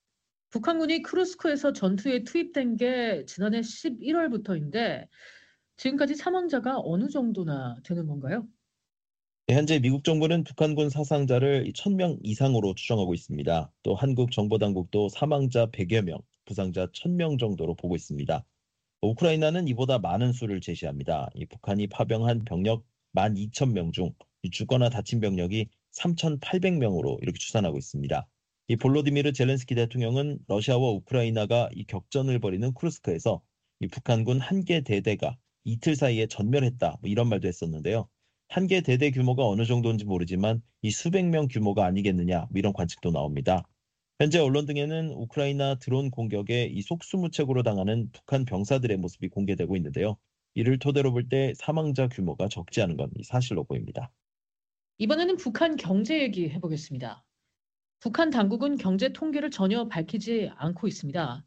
북한군이 크루스크에서 전투에 투입된 게 지난해 십일월부터인데 지금까지 사망자가 어느 정도나 되는 건가요? 네, 현재 미국 정부는 북한군 사상자를 천 명 이상으로 추정하고 있습니다. 또 한국 정보당국도 사망자 백여 명, 부상자 천 명 정도로 보고 있습니다. 우크라이나는 이보다 많은 수를 제시합니다. 이 북한이 파병한 병력 만 이천 명 중 죽거나 다친 병력이 삼천팔백 명으로 이렇게 추산하고 있습니다. 이 볼로디미르 젤렌스키 대통령은 러시아와 우크라이나가 이 격전을 벌이는 쿠르스크에서 이 북한군 한 개 대대가 이틀 사이에 전멸했다. 뭐 이런 말도 했었는데요. 한 개 대대 규모가 어느 정도인지 모르지만 이 수백 명 규모가 아니겠느냐 뭐 이런 관측도 나옵니다. 현재 언론 등에는 우크라이나 드론 공격에 이 속수무책으로 당하는 북한 병사들의 모습이 공개되고 있는데요. 이를 토대로 볼 때 사망자 규모가 적지 않은 건 사실로 보입니다. 이번에는 북한 경제 얘기 해보겠습니다. 북한 당국은 경제 통계를 전혀 밝히지 않고 있습니다.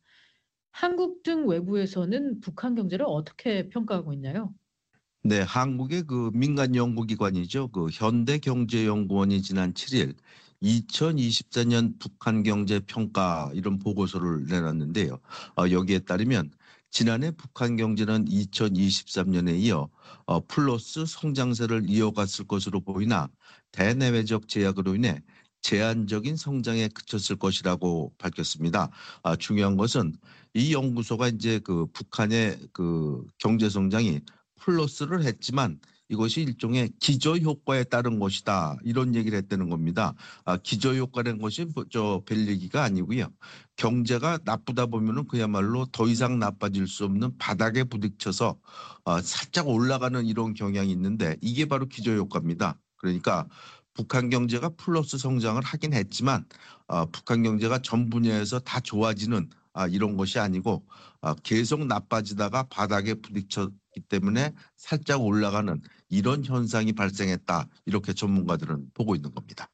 한국 등 외부에서는 북한 경제를 어떻게 평가하고 있나요? 네, 한국의 그 민간 연구기관이죠. 그 현대경제연구원이 지난 칠 일 이천이십사 년 북한 경제 평가 이런 보고서를 내놨는데요. 어, 여기에 따르면 지난해 북한 경제는 이천이십삼 년에 이어 어, 플러스 성장세를 이어갔을 것으로 보이나 대내외적 제약으로 인해 제한적인 성장에 그쳤을 것이라고 밝혔습니다. 아, 중요한 것은 이 연구소가 이제 그 북한의 그 경제 성장이 플러스를 했지만 이것이 일종의 기저효과에 따른 것이다. 이런 얘기를 했다는 겁니다. 아, 기저효과라는 것이 뭐 저 별 얘기가 아니고요. 경제가 나쁘다 보면은 그야말로 더 이상 나빠질 수 없는 바닥에 부딪혀서 어, 살짝 올라가는 이런 경향이 있는데 이게 바로 기저효과입니다. 그러니까 북한 경제가 플러스 성장을 하긴 했지만 어, 북한 경제가 전 분야에서 다 좋아지는 아, 이런 것이 아니고 아, 계속 나빠지다가 바닥에 부딪혔기 때문에 살짝 올라가는 이런 현상이 발생했다. 이렇게 전문가들은 보고 있는 겁니다.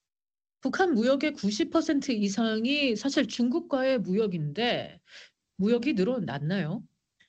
북한 무역의 구십 퍼센트 이상이 사실 중국과의 무역인데 무역이 늘어났나요?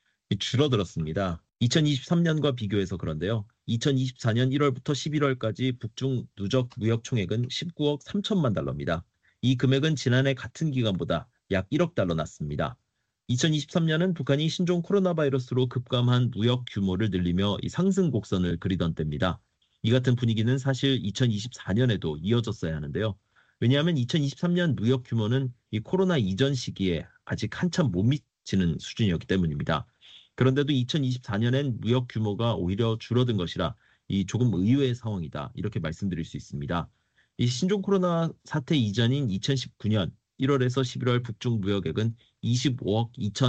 줄어들었습니다. 이천이십삼 년과 비교해서 그런데요. 이천이십사 년 일월부터 십일월까지 북중 누적 무역 총액은 십구억 삼천만 달러입니다. 이 금액은 지난해 같은 기간보다 약 일억 달러 낮습니다. 이천이십삼 년은 북한이 신종 코로나 바이러스로 급감한 무역 규모를 늘리며 이 상승 곡선을 그리던 때입니다. 이 같은 분위기는 사실 이천이십사 년에도 이어졌어야 하는데요. 왜냐하면 이천이십삼 년 무역 규모는 이 코로나 이전 시기에 아직 한참 못 미치는 수준이었기 때문입니다. 그런데도 이천이십사 년엔 무역 규모가 오히려 줄어든 것이라 이 조금 의외의 상황이다. 이렇게 말씀드릴 수 있습니다. 이 신종 코로나 사태 이전인 이천십구 년 일월에서 십일월 북중 무역액은 이십오억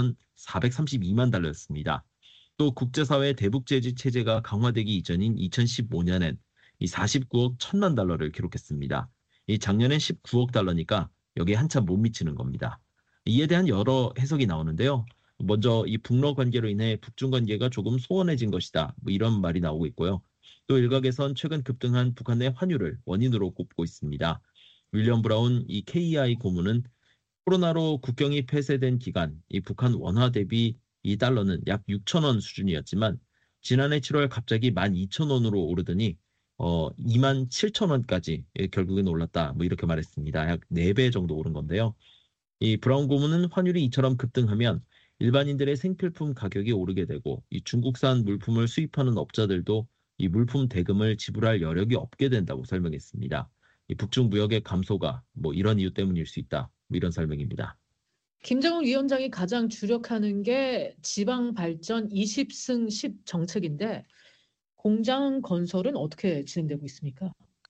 이천사백삼십이만 달러였습니다. 또 국제사회 대북제재 체제가 강화되기 이전인 이천십오 년엔 이 사십구억 천만 달러를 기록했습니다. 이 작년엔 십구억 달러니까 여기에 한참 못 미치는 겁니다. 이에 대한 여러 해석이 나오는데요. 먼저 이 북러 관계로 인해 북중 관계가 조금 소원해진 것이다. 뭐 이런 말이 나오고 있고요. 또 일각에선 최근 급등한 북한 내 환율을 원인으로 꼽고 있습니다. 윌리엄 브라운 이 케이이아이 고문은 코로나로 국경이 폐쇄된 기간 이 북한 원화 대비 이 달러는 약 육천 원 수준이었지만 지난해 칠월 갑자기 만 이천 원으로 오르더니 어, 이만 칠천 원까지 결국엔 올랐다. 뭐 이렇게 말했습니다. 약 네 배 정도 오른 건데요. 이 브라운 고문은 환율이 이처럼 급등하면 일반인들의 생필품 가격이 오르게 되고 이 중국산 물품을 수입하는 업자들도 이 물품 대금을 지불할 여력이 없게 된다고 설명했습니다. 이 북중 무역의 감소가 뭐 이런 이유 때문일 수 있다. 뭐 이런 설명입니다. 김정은 위원장이 가장 주력하는 게 지방 발전 이십 승 십 정책인데 공장 건설은 어떻게 진행되고 있습니까?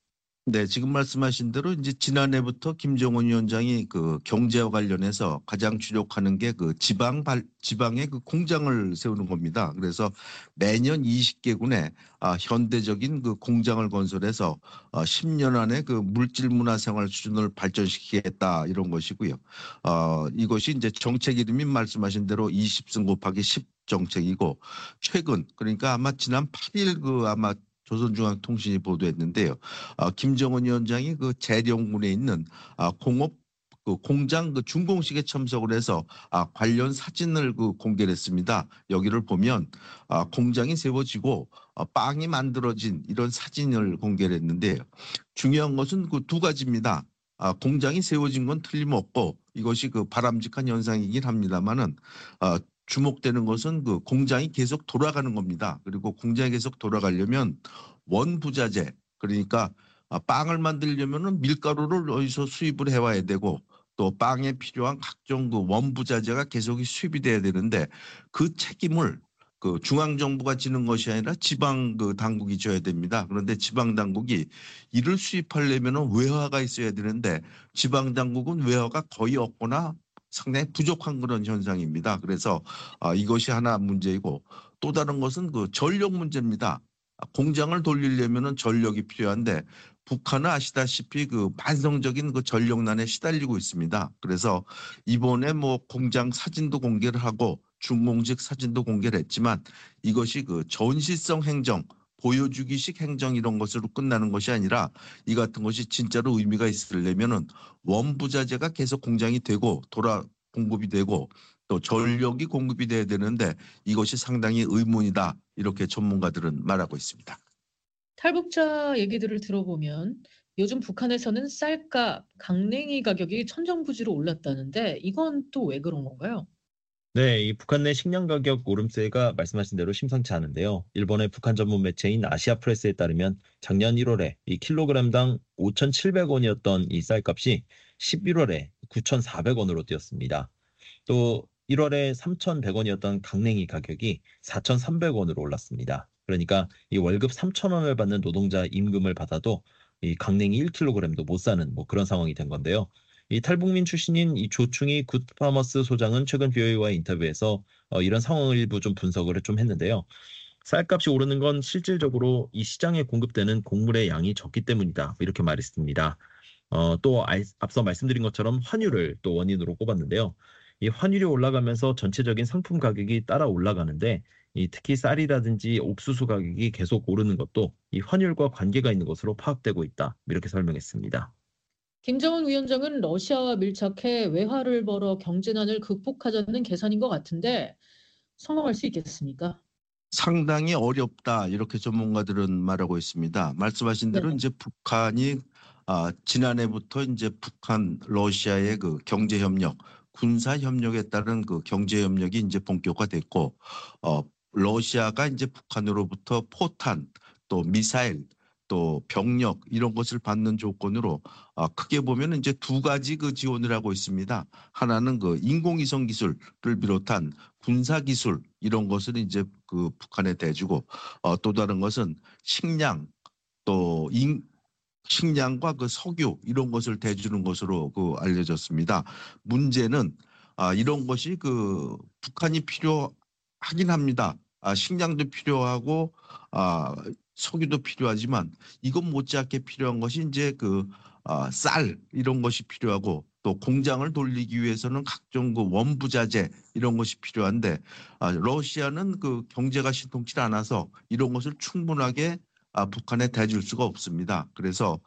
네, 지금 말씀하신 대로 이제 지난해부터 김정은 위원장이 그 경제와 관련해서 가장 주력하는 게 그 지방 발 지방의 그 공장을 세우는 겁니다. 그래서 매년 이십 개군에 아, 현대적인 그 공장을 건설해서 어, 십 년 안에 그 물질 문화 생활 수준을 발전시키겠다 이런 것이고요. 어, 이것이 이제 정책 이름이 말씀하신 대로 이십 승 곱하기 십 정책이고 최근 그러니까 아마 지난 팔 일 그 아마 조선중앙통신이 보도했는데요. 어, 김정은 위원장이 그 재령군에 있는 아, 공업 그 공장 그 준공식에 참석을 해서 아, 관련 사진을 그 공개를 했습니다. 여기를 보면 아, 공장이 세워지고 어, 빵이 만들어진 이런 사진을 공개를 했는데요. 중요한 것은 그 두 가지입니다. 아, 공장이 세워진 건 틀림없고 이것이 그 바람직한 현상이긴 합니다만은 어, 주목되는 것은 그 공장이 계속 돌아가는 겁니다. 그리고 공장이 계속 돌아가려면 원부자재 그러니까 빵을 만들려면은 밀가루를 어디서 수입을 해와야 되고 또 빵에 필요한 각종 그 원부자재가 계속 수입이 돼야 되는데 그 책임을 그 중앙 정부가 지는 것이 아니라 지방 그 당국이 져야 됩니다. 그런데 지방 당국이 이를 수입하려면은 외화가 있어야 되는데 지방 당국은 외화가 거의 없거나 상당히 부족한 그런 현상입니다. 그래서 아, 이것이 하나 문제이고 또 다른 것은 그 전력 문제입니다. 공장을 돌리려면은 전력이 필요한데 북한은 아시다시피 그 만성적인 그 전력난에 시달리고 있습니다. 그래서 이번에 뭐 공장 사진도 공개를 하고 준공식 사진도 공개를 했지만 이것이 그 전시성 행정 보여주기식 행정 이런 것으로 끝나는 것이 아니라 이 같은 것이 진짜로 의미가 있으려면은 원부자재가 계속 공장이 되고 돌아 공급이 되고 또 전력이 공급이 돼야 되는데 이것이 상당히 의문이다 이렇게 전문가들은 말하고 있습니다. 탈북자 얘기들을 들어보면 요즘 북한에서는 쌀값, 강냉이 가격이 천정부지로 올랐다는데 이건 또 왜 그런 건가요? 네, 이 북한 내 식량 가격 오름세가 말씀하신 대로 심상치 않은데요. 일본의 북한 전문 매체인 아시아프레스에 따르면 작년 일월에 이 킬로그램당 오천칠백 원이었던 이 쌀값이 십일월에 구천사백 원으로 뛰었습니다. 또 일월에 삼천백 원이었던 강냉이 가격이 사천삼백 원으로 올랐습니다. 그러니까 이 월급 삼천 원을 받는 노동자 임금을 받아도 이 강냉이 일 킬로그램도 못 사는 뭐 그런 상황이 된 건데요. 이 탈북민 출신인 이 조충희 굿파머스 소장은 최근 비오에이와의 인터뷰에서 어, 이런 상황을 일부 좀 분석을 좀 했는데요. 쌀값이 오르는 건 실질적으로 이 시장에 공급되는 곡물의 양이 적기 때문이다. 이렇게 말했습니다. 어, 또 아, 앞서 말씀드린 것처럼 환율을 또 원인으로 꼽았는데요. 이 환율이 올라가면서 전체적인 상품 가격이 따라 올라가는데 이 특히 쌀이라든지 옥수수 가격이 계속 오르는 것도 이 환율과 관계가 있는 것으로 파악되고 있다. 이렇게 설명했습니다. 김정은 위원장은 러시아와 밀착해 외화를 벌어 경제난을 극복하자는 계산인 것 같은데 성공할 수 있겠습니까? 상당히 어렵다 이렇게 전문가들은 말하고 있습니다. 말씀하신 대로 네. 이제 북한이 아, 지난해부터 이제 북한 러시아의 그 경제 협력, 군사 협력에 따른 그 경제 협력이 이제 본격화됐고, 어, 러시아가 이제 북한으로부터 포탄, 또 미사일, 또 병력 이런 것을 받는 조건으로 아, 크게 보면 이제 두 가지 그 지원을 하고 있습니다. 하나는 그 인공위성 기술을 비롯한 군사 기술 이런 것을 이제 그 북한에 대주고 어, 또 다른 것은 식량 또 인, 식량과 그 석유 이런 것을 대주는 것으로 그 알려졌습니다. 문제는 아, 이런 것이 그 북한이 필요하긴 합니다. 아, 식량도 필요하고 아, 석유도 필요하지만 이것 못지않게 필요한 것이 이제 그 아, 쌀 이런 것이 필요하고 또 공장을 돌리기 위해서는 각종 그 원부자재 이런 것이 필요한데 아, 러시아는 그 경제가 신통치 않아서 이런 것을 충분하게 아, 북한에 대줄 수가 없습니다. 그래서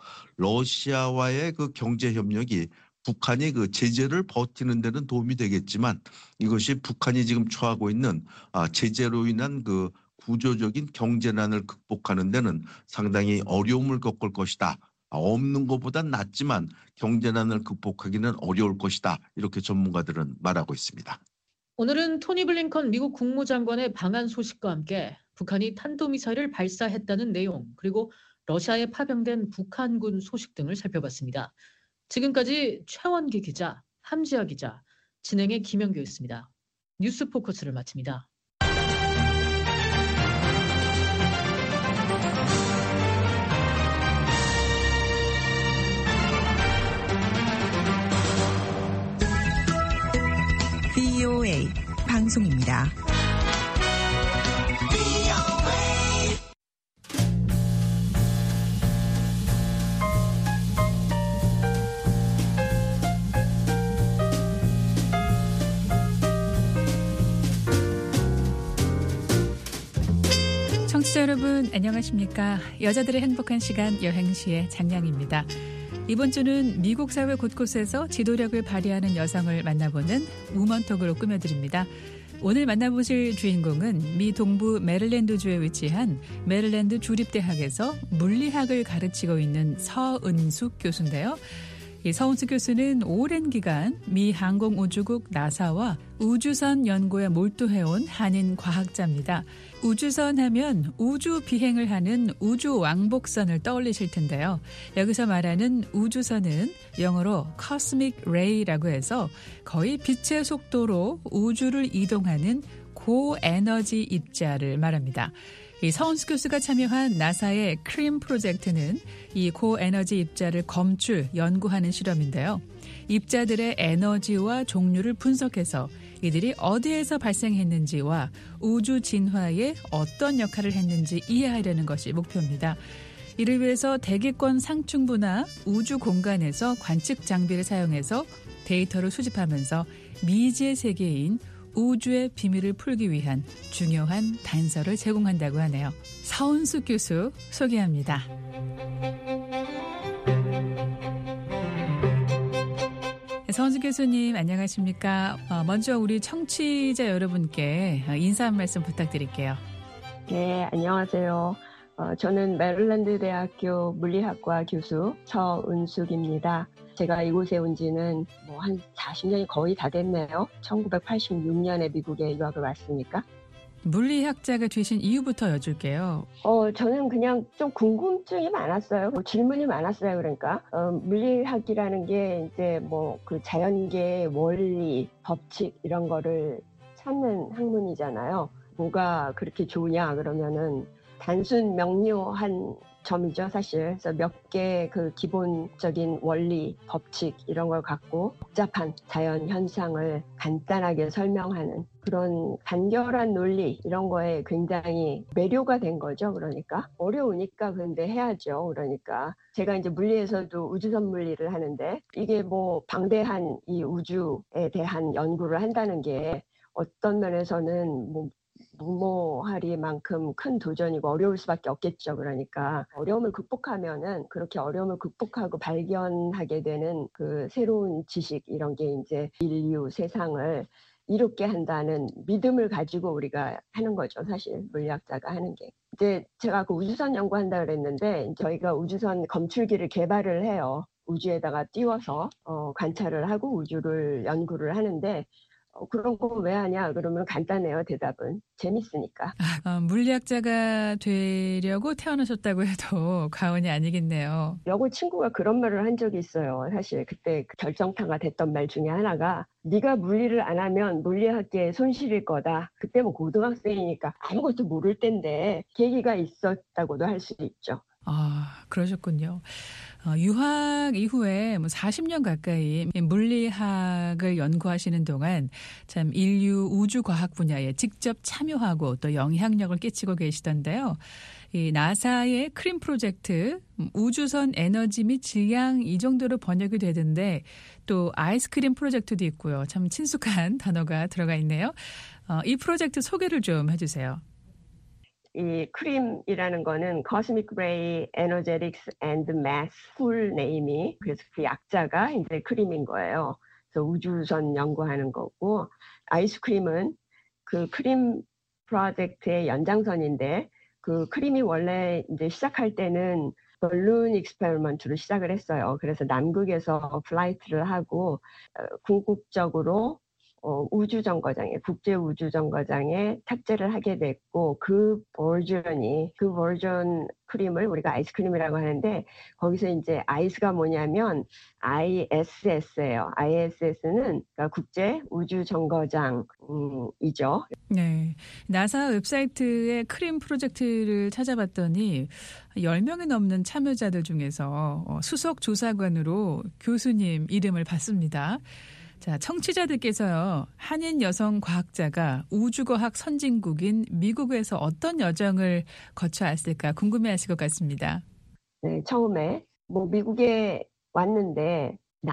러시아와의 그 경제 협력이 북한이 그 제재를 버티는 데는 도움이 되겠지만 이것이 북한이 지금 처하고 있는 아, 제재로 인한 그 구조적인 경제난을 극복하는 데는 상당히 어려움을 겪을 것이다. 아, 없는 것보단 낫지만 경제난을 극복하기는 어려울 것이다. 이렇게 전문가들은 말하고 있습니다. 오늘은 토니 블링컨 미국 국무장관의 방한 소식과 함께 북한이 탄도미사일을 발사했다는 내용, 그리고 러시아에 파병된 북한군 소식 등을 살펴봤습니다. 지금까지 최원기 기자, 함지아 기자, 진행의 김영규였습니다. 뉴스 포커스를 마칩니다. 브이오에이 방송입니다. 청취자 여러분 안녕하십니까? 여자들의 행복한 시간 여행시의 장량입니다. 이번 주는 미국 사회 곳곳에서 지도력을 발휘하는 여성을 만나보는 우먼톡으로 꾸며드립니다. 오늘 만나보실 주인공은 미 동부 메릴랜드주에 위치한 메릴랜드 주립대학에서 물리학을 가르치고 있는 서은숙 교수인데요. 이 서은숙 교수는 오랜 기간 미 항공우주국 나사와 우주선 연구에 몰두해온 한인 과학자입니다. 우주선 하면 우주 비행을 하는 우주 왕복선을 떠올리실 텐데요. 여기서 말하는 우주선은 영어로 cosmic ray라고 해서 거의 빛의 속도로 우주를 이동하는 고에너지 입자를 말합니다. 이 서은숙 교수가 참여한 나사의 크림 프로젝트는 이 고에너지 입자를 검출, 연구하는 실험인데요. 입자들의 에너지와 종류를 분석해서 이들이 어디에서 발생했는지와 우주 진화에 어떤 역할을 했는지 이해하려는 것이 목표입니다. 이를 위해서 대기권 상층부나 우주 공간에서 관측 장비를 사용해서 데이터를 수집하면서 미지의 세계인 우주의 비밀을 풀기 위한 중요한 단서를 제공한다고 하네요. 서은숙 교수 소개합니다. 서은숙 교수님 안녕하십니까? 먼저 우리 청취자 여러분께 인사 한 말씀 부탁드릴게요. 네, 안녕하세요. 어, 저는 메릴랜드 대학교 물리학과 교수 서은숙입니다. 제가 이곳에 온 지는 뭐 한 사십 년이 거의 다 됐네요. 천구백팔십육 년에 미국에 유학을 왔으니까. 물리학자가 되신 이유부터 여쭐게요. 어, 저는 그냥 좀 궁금증이 많았어요. 뭐 질문이 많았어요. 그러니까 어, 물리학이라는 게 이제 뭐 그 자연계의 원리, 법칙 이런 거를 찾는 학문이잖아요. 뭐가 그렇게 좋으냐 그러면은 단순 명료한 점이죠, 사실. 그래서 몇 개 그 기본적인 원리, 법칙 이런 걸 갖고 복잡한 자연 현상을 간단하게 설명하는 그런 간결한 논리 이런 거에 굉장히 매료가 된 거죠. 그러니까 어려우니까 근데 해야죠. 그러니까 제가 이제 물리에서도 우주선 물리를 하는데 이게 뭐 방대한 이 우주에 대한 연구를 한다는 게 어떤 면에서는 뭐 무모하리만큼 큰 도전이고 어려울 수밖에 없겠죠. 그러니까 어려움을 극복하면은 그렇게 어려움을 극복하고 발견하게 되는 그 새로운 지식 이런 게 이제 인류 세상을 이롭게 한다는 믿음을 가지고 우리가 하는 거죠. 사실 물리학자가 하는 게. 이제 제가 그 우주선 연구한다 그랬는데 저희가 우주선 검출기를 개발을 해요. 우주에다가 띄워서 어, 관찰을 하고 우주를 연구를 하는데 어, 그런 거 왜 하냐 그러면 간단해요. 대답은 재밌으니까. 어, 물리학자가 되려고 태어나셨다고 해도 과언이 아니겠네요. 여고 친구가 그런 말을 한 적이 있어요. 사실 그때 그 결정타가 됐던 말 중에 하나가 네가 물리를 안 하면 물리학계에 손실일 거다. 그때 뭐 고등학생이니까 아무것도 모를 때인데 계기가 있었다고도 할 수 있죠. 아, 그러셨군요. 어, 유학 이후에 뭐 사십 년 가까이 물리학을 연구하시는 동안 참 인류 우주과학 분야에 직접 참여하고 또 영향력을 끼치고 계시던데요. 이 나사의 크림 프로젝트, 우주선 에너지 및 질량 이 정도로 번역이 되던데 또 아이스크림 프로젝트도 있고요. 참 친숙한 단어가 들어가 있네요. 어, 이 프로젝트 소개를 좀 해주세요. 이 크림이라는 거는 Cosmic Ray Energetics and Mass 풀 네임이 그래서 그 약자가 이제 크림인 거예요. 그래서 우주선 연구하는 거고 아이스크림은 그 크림 프로젝트의 연장선인데 그 크림이 원래 이제 시작할 때는 balloon experiment로 시작을 했어요. 그래서 남극에서 플라이트를 하고 궁극적으로 어, 우주정거장에 국제우주정거장에 탑재를 하게 됐고 그 버전이 그 버전 크림을 우리가 아이스크림이라고 하는데 거기서 이제 아이스가 뭐냐면 아이에스에스예요. 아이에스에스는 그러니까 국제우주정거장이죠. 네, 나사 웹사이트의 크림 프로젝트를 찾아봤더니 열 명이 넘는 참여자들 중에서 수석 조사관으로 교수님 이름을 봤습니다. 자, 청취자들께서요, 한인 여성 과학자가 우주과학 선진국인 미국에서 어떤 여정을 거쳐야 했을까 궁금해하실 것 같습니다. 네, 처음에 뭐 미국에 왔는데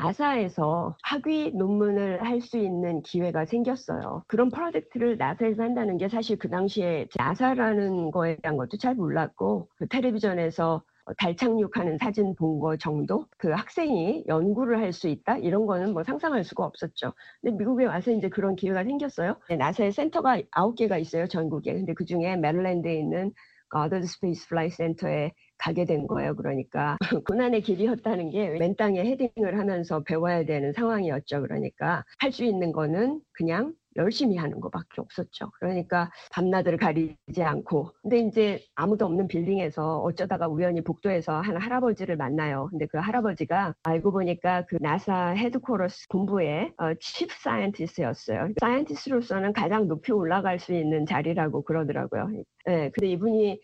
나사에서 학위 논문을 할 수 있는 기회가 생겼어요. 그런 프로젝트를 나사에서 한다는 게 사실 그 당시에 나사라는 거에 대한 것도 잘 몰랐고 그 텔레비전에서 달 착륙하는 사진 본 거 정도? 그 학생이 연구를 할 수 있다? 이런 거는 뭐 상상할 수가 없었죠. 근데 미국에 와서 이제 그런 기회가 생겼어요. 나사의 센터가 아홉 개가 있어요, 전국에. 근데 그 중에 메릴랜드에 있는 Goddard Space Flight Center에 가게 된 거예요. 그러니까 고난의 길이었다는 게 맨 땅에 헤딩을 하면서 배워야 되는 상황이었죠. 그러니까 할 수 있는 거는 그냥 열심히 하는 것밖에 없었죠. 그러니까 밤낮을 가리지 않고. 근데 이제 아무도 없는 빌딩에서 어쩌다가 우연히 복도에서 한 할아버지를 만나요. 근데 그 할아버지가 알고 보니까 그 나사 헤드쿼터스 본부의 어, 칩 사이언티스트였어요. 사이언티스트로서는 가장 높이 올라갈 수 있는 자리라고 그러더라고요. 네, 근데 이분이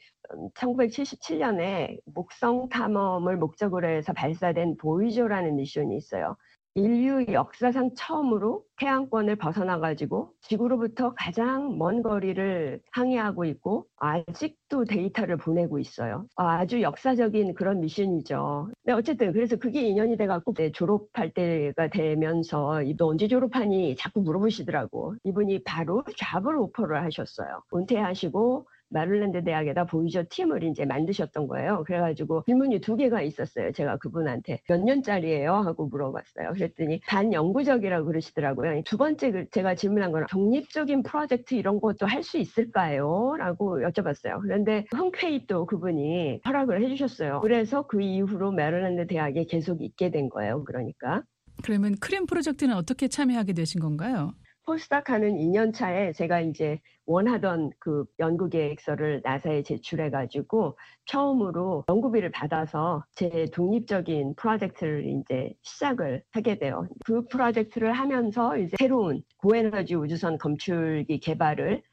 천구백칠십칠 년에 목성 탐험을 목적으로 해서 발사된 보이저라는 미션이 있어요. 인류 역사상 처음으로 태양권을 벗어나가지고 지구로부터 가장 먼 거리를 항해하고 있고 아직도 데이터를 보내고 있어요. 아주 역사적인 그런 미션이죠. 근데 어쨌든 그래서 그게 인연이 돼갖고 졸업할 때가 되면서 너 언제 졸업하니 자꾸 물어보시더라고. 이분이 바로 잡을 오퍼를 하셨어요. 은퇴하시고 메릴랜드 대학에다 보이저 팀을 이제 만드셨던 거예요. 그래가지고 질문이 두 개가 있었어요. 제가 그분한테 몇 년짜리예요? 하고 물어봤어요. 그랬더니 반영구적이라고 그러시더라고요. 두 번째 제가 질문한 건 독립적인 프로젝트 이런 것도 할 수 있을까요? 라고 여쭤봤어요. 그런데 흔쾌히 또 그분이 허락을 해주셨어요. 그래서 그 이후로 메릴랜드 대학에 계속 있게 된 거예요. 그러니까. 그러면 크림 프로젝트는 어떻게 참여하게 되신 건가요? 포스닥하는 이 년 차에 제가 이제 원하던 그 연구 계획서를 나사에 제출해가지고 처음으로 연구비를 받아서 제 독립적인 프로젝트를 이제 시작을 하게 돼요. 그 프로젝트를 하면서 이제 새로운 고에너지 우주선 검출기 개발을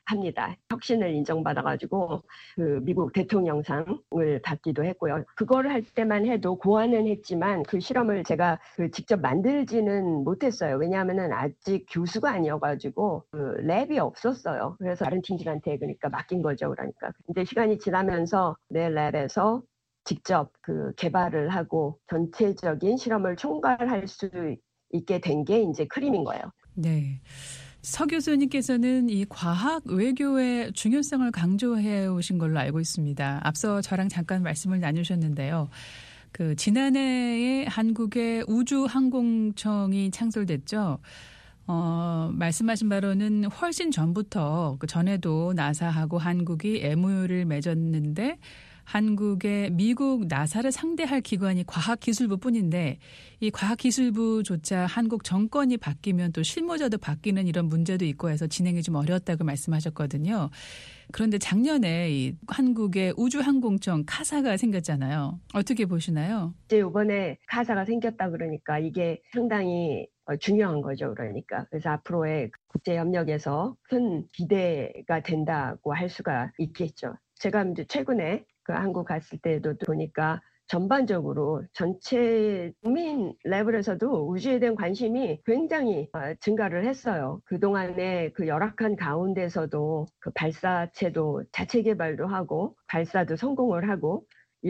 합니다. 혁신을 인정받아가지고 그 미국 대통령상을 받기도 했고요. 그거를 할 때만 해도 고안은 했지만 그 실험을 제가 그 직접 만들지는 못했어요. 왜냐하면은 아직 교수가 아니어가지고 그 랩이 없었어요. 그래서 다른 팀들한테 그러니까 맡긴 거죠. 그러니까 이제 시간이 지나면서 내 랩에서 직접 그 개발을 하고 전체적인 실험을 총괄할 수 있게 된 게 이제 크림인 거예요. 네. 서 교수님께서는 이 과학 외교의 중요성을 강조해 오신 걸로 알고 있습니다. 앞서 저랑 잠깐 말씀을 나누셨는데요. 그 지난해에 한국의 우주항공청이 창설됐죠. 어, 말씀하신 바로는 훨씬 전부터 그 전에도 나사하고 한국이 엠오유를 맺었는데 한국의 미국 나사를 상대할 기관이 과학기술부뿐인데 이 과학기술부조차 한국 정권이 바뀌면 또 실무자도 바뀌는 이런 문제도 있고 해서 진행이 좀 어려웠다고 말씀하셨거든요. 그런데 작년에 이 한국의 우주항공청 카사가 생겼잖아요. 어떻게 보시나요? 이제 이번에 카사가 생겼다 그러니까 이게 상당히 중요한 거죠. 그러니까 그래서 앞으로의 국제협력에서 큰 기대가 된다고 할 수가 있겠죠. 제가 이제 최근에 그 한국 갔을 때도 보니까 전반적으로 전체 국민 레벨에서도 우주에 대한 관심이 굉장히 증가를 했어요. 그동안에 그 열악한 가운데서도 그 발사체도 자체 개발도 하고 발사도 성공을 하고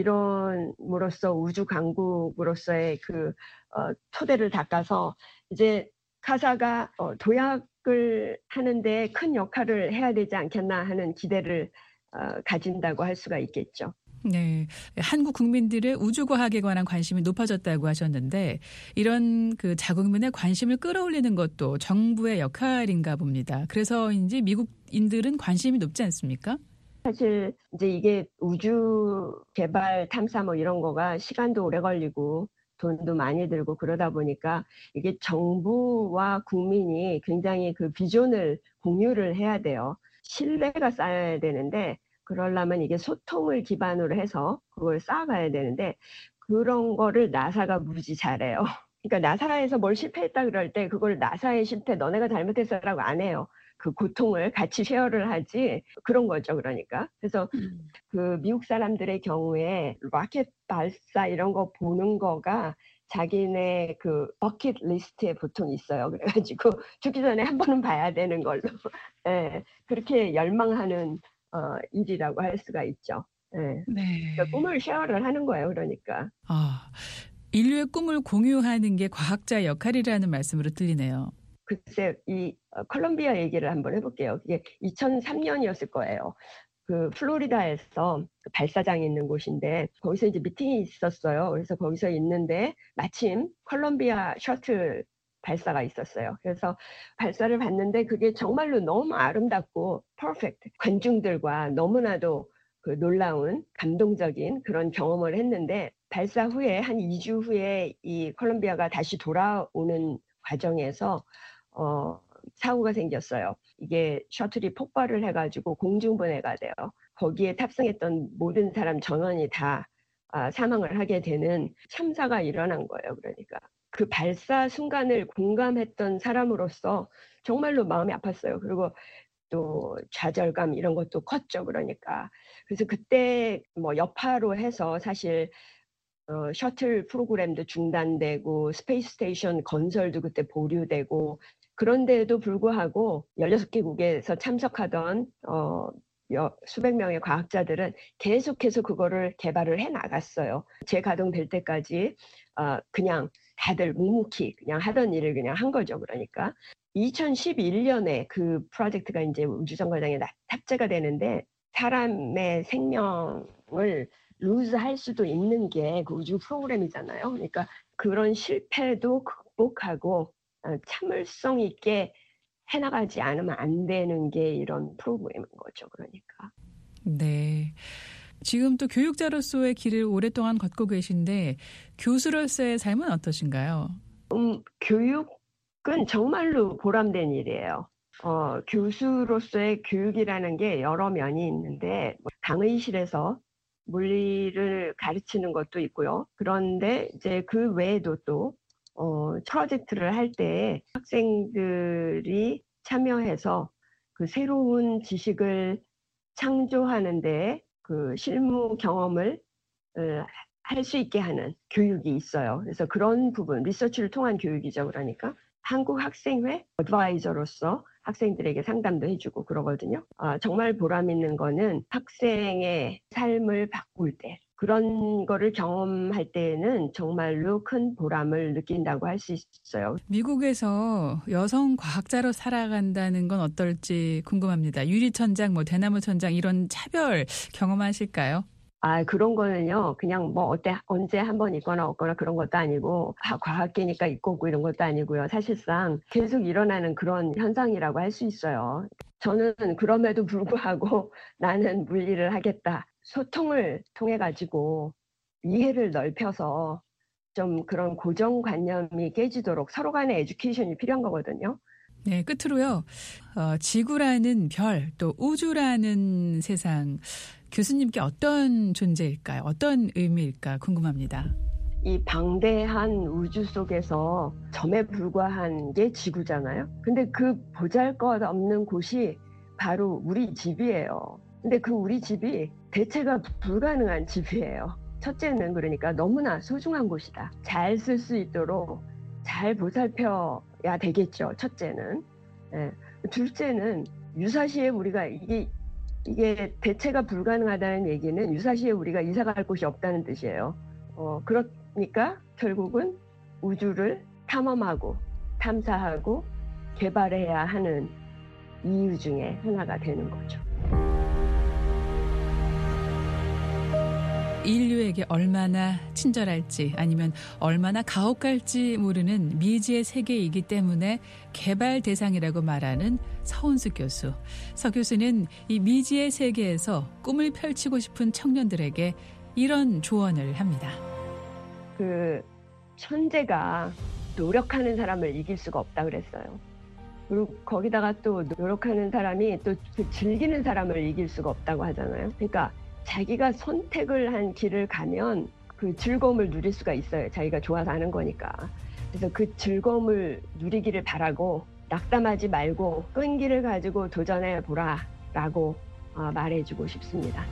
이런으로써 우주 강국으로서의 그 어, 토대를 닦아서 이제 카사가 어, 도약을 하는데 큰 역할을 해야 되지 않겠나 하는 기대를 어, 가진다고 할 수가 있겠죠. 네, 한국 국민들의 우주과학에 관한 관심이 높아졌다고 하셨는데 이런 그 자국민의 관심을 끌어올리는 것도 정부의 역할인가 봅니다. 그래서인지 미국인들은 관심이 높지 않습니까? 사실 이제 이게 우주 개발 탐사 뭐 이런 거가 시간도 오래 걸리고 돈도 많이 들고 그러다 보니까 이게 정부와 국민이 굉장히 그 비전을 공유를 해야 돼요. 신뢰가 쌓여야 되는데 그러려면 이게 소통을 기반으로 해서 그걸 쌓아가야 되는데 그런 거를 나사가 무지 잘해요. 그러니까 나사에서 뭘 실패했다 그럴 때 그걸 나사의 실패 너네가 잘못했어라고 안 해요. 그 고통을 같이 쉐어를 하지 그런 거죠. 그러니까 그래서 음. 그 미국 사람들의 경우에 로켓 발사 이런 거 보는 거가 자기네 그 버킷 리스트에 보통 있어요. 그래가지고 죽기 전에 한 번은 봐야 되는 걸로 네, 그렇게 열망하는 어, 일이라고 할 수가 있죠. 네. 네. 그러니까 꿈을 쉐어를 하는 거예요. 그러니까. 아, 인류의 꿈을 공유하는 게 과학자의 역할이라는 말씀으로 들리네요. 글쎄, 이 콜롬비아 얘기를 한번 해볼게요. 그게 이천삼 년이었을 거예요. 그 플로리다에서 발사장이 있는 곳인데 거기서 이제 미팅이 있었어요. 그래서 거기서 있는데 마침 콜롬비아 셔틀 발사가 있었어요. 그래서 발사를 봤는데 그게 정말로 너무 아름답고 퍼펙트. 관중들과 너무나도 그 놀라운 감동적인 그런 경험을 했는데 발사 후에 한 이 주 후에 이 콜롬비아가 다시 돌아오는 과정에서 어, 사고가 생겼어요. 이게 셔틀이 폭발을 해가지고 공중분해가 돼요. 거기에 탑승했던 모든 사람 전원이 다 아, 사망을 하게 되는 참사가 일어난 거예요. 그러니까 그 발사 순간을 공감했던 사람으로서 정말로 마음이 아팠어요. 그리고 또 좌절감 이런 것도 컸죠. 그러니까 그래서 그때 뭐 여파로 해서 사실 어, 셔틀 프로그램도 중단되고 스페이스 스테이션 건설도 그때 보류되고 그런데도 불구하고 열여섯 개국에서 참석하던 어, 여, 수백 명의 과학자들은 계속해서 그거를 개발을 해 나갔어요. 재가동될 때까지 어, 그냥 다들 묵묵히 그냥 하던 일을 그냥 한 거죠. 그러니까 이천십일 년에 그 프로젝트가 이제 우주정거장에 탑재가 되는데 사람의 생명을 루즈할 수도 있는 게 그 우주 프로그램이잖아요. 그러니까 그런 실패도 극복하고 참을성 있게 해나가지 않으면 안 되는 게 이런 프로그램인 거죠. 그러니까. 네. 지금 또 교육자로서의 길을 오랫동안 걷고 계신데 교수로서의 삶은 어떠신가요? 음, 교육은 정말로 보람된 일이에요. 어, 교수로서의 교육이라는 게 여러 면이 있는데 강의실에서 물리를 가르치는 것도 있고요. 그런데 이제 그 외에도 또 어, 프로젝트를 할 때 학생들이 참여해서 그 새로운 지식을 창조하는데 그 실무 경험을 할 수 있게 하는 교육이 있어요. 그래서 그런 부분, 리서치를 통한 교육이죠. 그러니까 한국학생회 어드바이저로서 학생들에게 상담도 해주고 그러거든요. 아, 정말 보람 있는 거는 학생의 삶을 바꿀 때 그런 거를 경험할 때에는 정말로 큰 보람을 느낀다고 할 수 있어요. 미국에서 여성 과학자로 살아간다는 건 어떨지 궁금합니다. 유리천장, 뭐 대나무천장 이런 차별 경험하실까요? 아, 그런 거는요, 그냥 뭐, 어때, 언제 한 번 있거나 없거나 그런 것도 아니고, 과학계니까 있고 없고 이런 것도 아니고요. 사실상 계속 일어나는 그런 현상이라고 할 수 있어요. 저는 그럼에도 불구하고 나는 물리를 하겠다. 소통을 통해가지고 이해를 넓혀서 좀 그런 고정관념이 깨지도록 서로 간의 에듀케이션이 필요한 거거든요. 네, 끝으로요. 어, 지구라는 별, 또 우주라는 세상, 교수님께 어떤 존재일까요? 어떤 의미일까 궁금합니다. 이 방대한 우주 속에서 점에 불과한 게 지구잖아요. 근데 그 보잘것없는 곳이 바로 우리 집이에요. 근데 그 우리 집이 대체가 불가능한 집이에요. 첫째는 그러니까 너무나 소중한 곳이다. 잘 쓸 수 있도록 잘 보살펴야 되겠죠. 첫째는. 네. 둘째는 유사시에 우리가 이게 이게 대체가 불가능하다는 얘기는 유사시에 우리가 이사 갈 곳이 없다는 뜻이에요. 어, 그러니까 결국은 우주를 탐험하고 탐사하고 개발해야 하는 이유 중에 하나가 되는 거죠. 인류에게 얼마나 친절할지 아니면 얼마나 가혹할지 모르는 미지의 세계이기 때문에 개발 대상이라고 말하는 서은수 교수. 서 교수는 이 미지의 세계에서 꿈을 펼치고 싶은 청년들에게 이런 조언을 합니다. 그 천재가 노력하는 사람을 이길 수가 없다 그랬어요. 그리고 거기다가 또 노력하는 사람이 또 그 즐기는 사람을 이길 수가 없다고 하잖아요. 그러니까 자기가 선택을 한 길을 가면 그 즐거움을 누릴 수가 있어요. 자기가 좋아서 하는 거니까. 그래서 그 즐거움을 누리기를 바라고 낙담하지 말고 끈기를 가지고 도전해 보라라고 말해주고 싶습니다.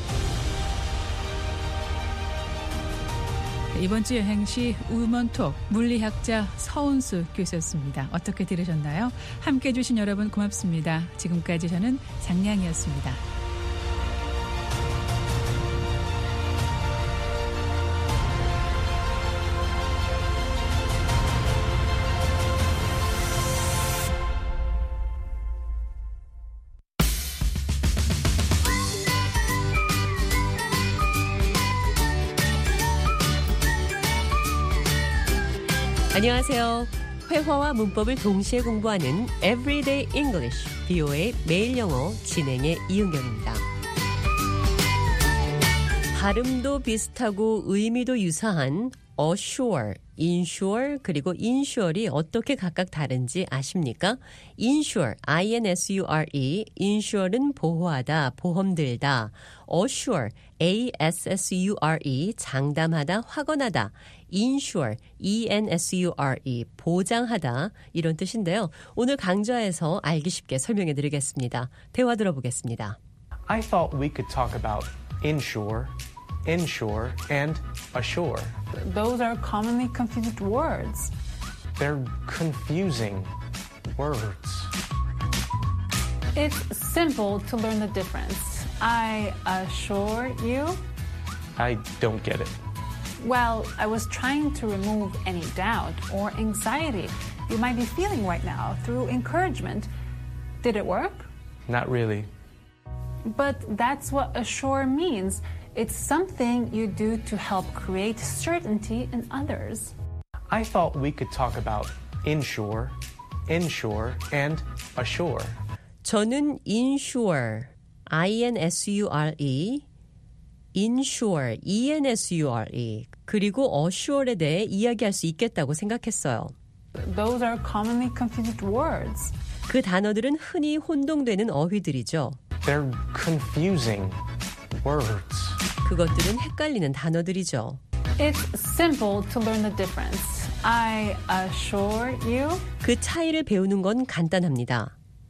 이번 주 여행시 우먼톡 물리학자 서은수 교수였습니다. 어떻게 들으셨나요? 함께해 주신 여러분 고맙습니다. 지금까지 저는 장량이었습니다. 안녕하세요. 회화와 문법을 동시에 공부하는 Everyday English, 비오에이 매일 영어 진행의 이은경입니다. 발음도 비슷하고 의미도 유사한 assure, insure 그리고 insure이 어떻게 각각 다른지 아십니까? insure, I-N-S-U-R-E, insure는 보호하다, 보험 들다. assure, A-S-S-U-R-E, 장담하다, 확언하다. insure, E-N-S-U-R-E, 보장하다 이런 뜻인데요. 오늘 강좌에서 알기 쉽게 설명해 드리겠습니다. 대화 들어보겠습니다. I thought we could talk about insure, insure, and assure. Those are commonly confused words. They're confusing words. It's simple to learn the difference. I assure you. I don't get it. Well, I was trying to remove any doubt or anxiety you might be feeling right now through encouragement. Did it work? Not really. But that's what assure means. It's something you do to help create certainty in others. I thought we could talk about insure, insure, and assure. 저는 insure, I-N-S-U-R-E, insure, E-N-S-U-R-E, 그리고 assure에 대해 이야기할 수 있겠다고 생각했어요. Those are commonly confused words. 그 단어들은 흔히 혼동되는 어휘들이죠. They're confusing words. 그것들은 헷갈리는 단어들이죠. It's simple to learn the difference. I assure you. 그 차이를 배우는 건 간단합니다.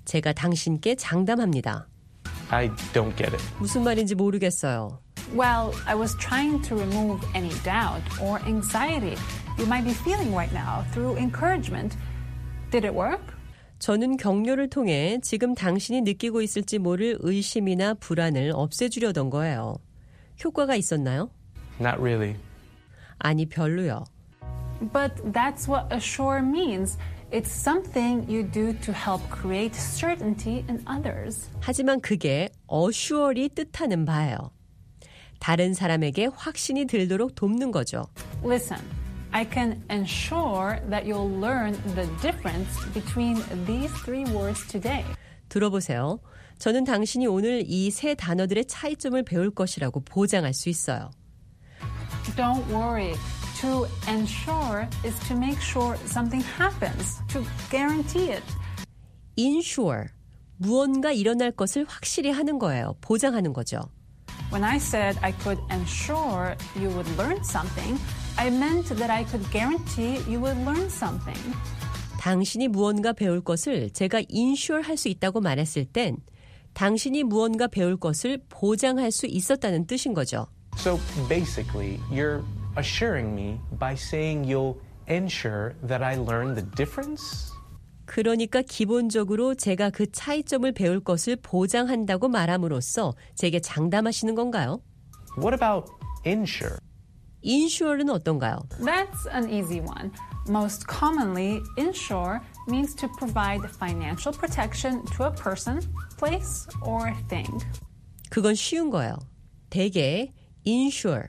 제가 당신께 장담합니다. I don't get it. 무슨 말인지 모르겠어요. Well, I was trying to remove any doubt or anxiety you might be feeling right now through encouragement. Did it work? 저는 격려를 통해 지금 당신이 느끼고 있을지 모를 의심이나 불안을 없애주려던 거예요. 효과가 있었나요? Not really. 아니, 별로요. But that's what assure means. It's something you do to help create certainty in others. 하지만 그게 assure이 뜻하는 바예요. 다른 사람에게 확신이 들도록 돕는 거죠. Listen, I can ensure that you'll learn the difference between these three words today. 들어보세요. 저는 당신이 오늘 이 세 단어들의 차이점을 배울 것이라고 보장할 수 있어요. Don't worry. To ensure is to make sure something happens, to guarantee it. Ensure, 무언가 일어날 것을 확실히 하는 거예요. 보장하는 거죠. When I said I could ensure you would learn something, I meant that I could guarantee you would learn something. 당신이 무언가 배울 것을 제가 ensure 할 수 있다고 말했을 땐 당신이 무언가 배울 것을 보장할 수 있었다는 뜻인 거죠. So basically, you're assuring me by saying you'll ensure that I learn the difference? 그러니까 기본적으로 제가 그 차이점을 배울 것을 보장한다고 말함으로써 제게 장담하시는 건가요? What about insure? insure는 어떤가요? That's an easy one. Most commonly, insure means to provide financial protection to a person, place, or thing. 그건 쉬운 거예요. 대개 insure,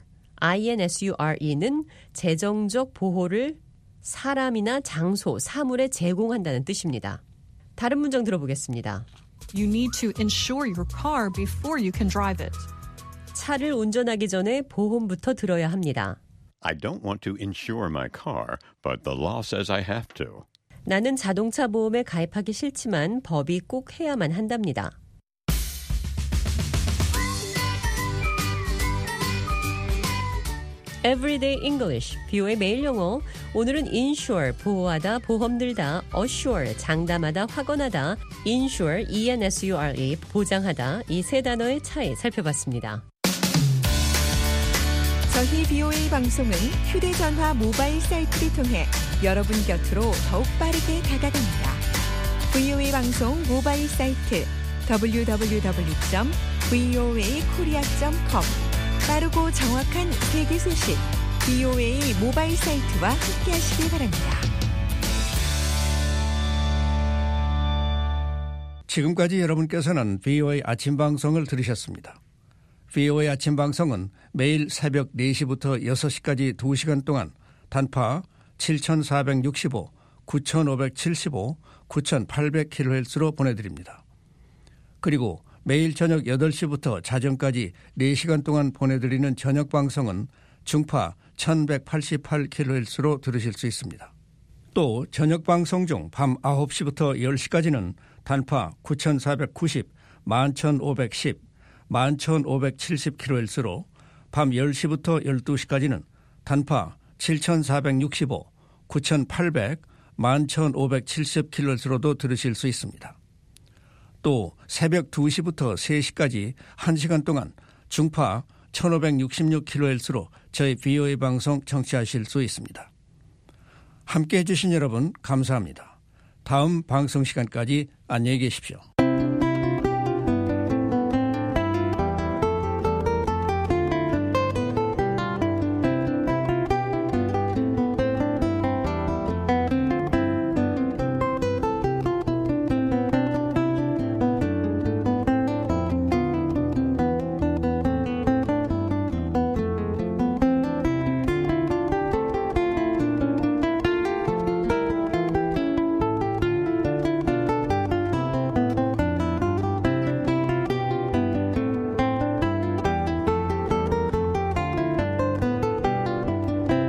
insure는 재정적 보호를 사람이나 장소, 사물에 제공한다는 뜻입니다. 다른 문장 들어보겠습니다. You need to insure your car before you can drive it. 차를 운전하기 전에 보험부터 들어야 합니다. I don't want to insure my car, but the law says I have to. 나는 자동차 보험에 가입하기 싫지만 법이 꼭 해야만 한답니다. Everyday English, 비오의 매일 영어. 오늘은 insure, 보호하다, 보험 들다, assure, 장담하다, 확언하다, insure, E-N-S-U-R-E, 보장하다, 이 세 단어의 차이 살펴봤습니다. 저희 비오에이 방송은 휴대전화 모바일 사이트를 통해 여러분 곁으로 더욱 빠르게 다가갑니다. 브이오에이 방송 모바일 사이트 더블유 더블유 더블유 점 브이오에이 코리아 점 컴 빠르고 정확한 세계 소식 비오에이 모바일 사이트와 함께하시기 바랍니다. 지금까지 여러분께서는 비오에이 아침 방송을 들으셨습니다. 비오에이 아침 방송은 매일 새벽 네 시부터 여섯 시까지 두 시간 동안 단파 칠천사백육십오, 구천오백칠십오, 구천팔백 킬로헤르츠로 보내드립니다. 그리고 매일 저녁 여덟 시부터 자정까지 네 시간 동안 보내드리는 저녁 방송은 중파 천백팔십팔 킬로헤르츠로 들으실 수 있습니다. 또 저녁 방송 중 밤 아홉 시부터 열 시까지는 단파 구천사백구십, 만천오백십, 만천오백칠십 킬로헤르츠로 밤 열 시부터 열두 시까지는 단파 칠천사백육십오, 구천팔백, 만천오백칠십 킬로헤르츠로도 들으실 수 있습니다. 또 새벽 두 시부터 세 시까지 한 시간 동안 중파 천오백육십육 킬로헤르츠로 저희 비오에이 방송 청취하실 수 있습니다. 함께해 주신 여러분 감사합니다. 다음 방송 시간까지 안녕히 계십시오.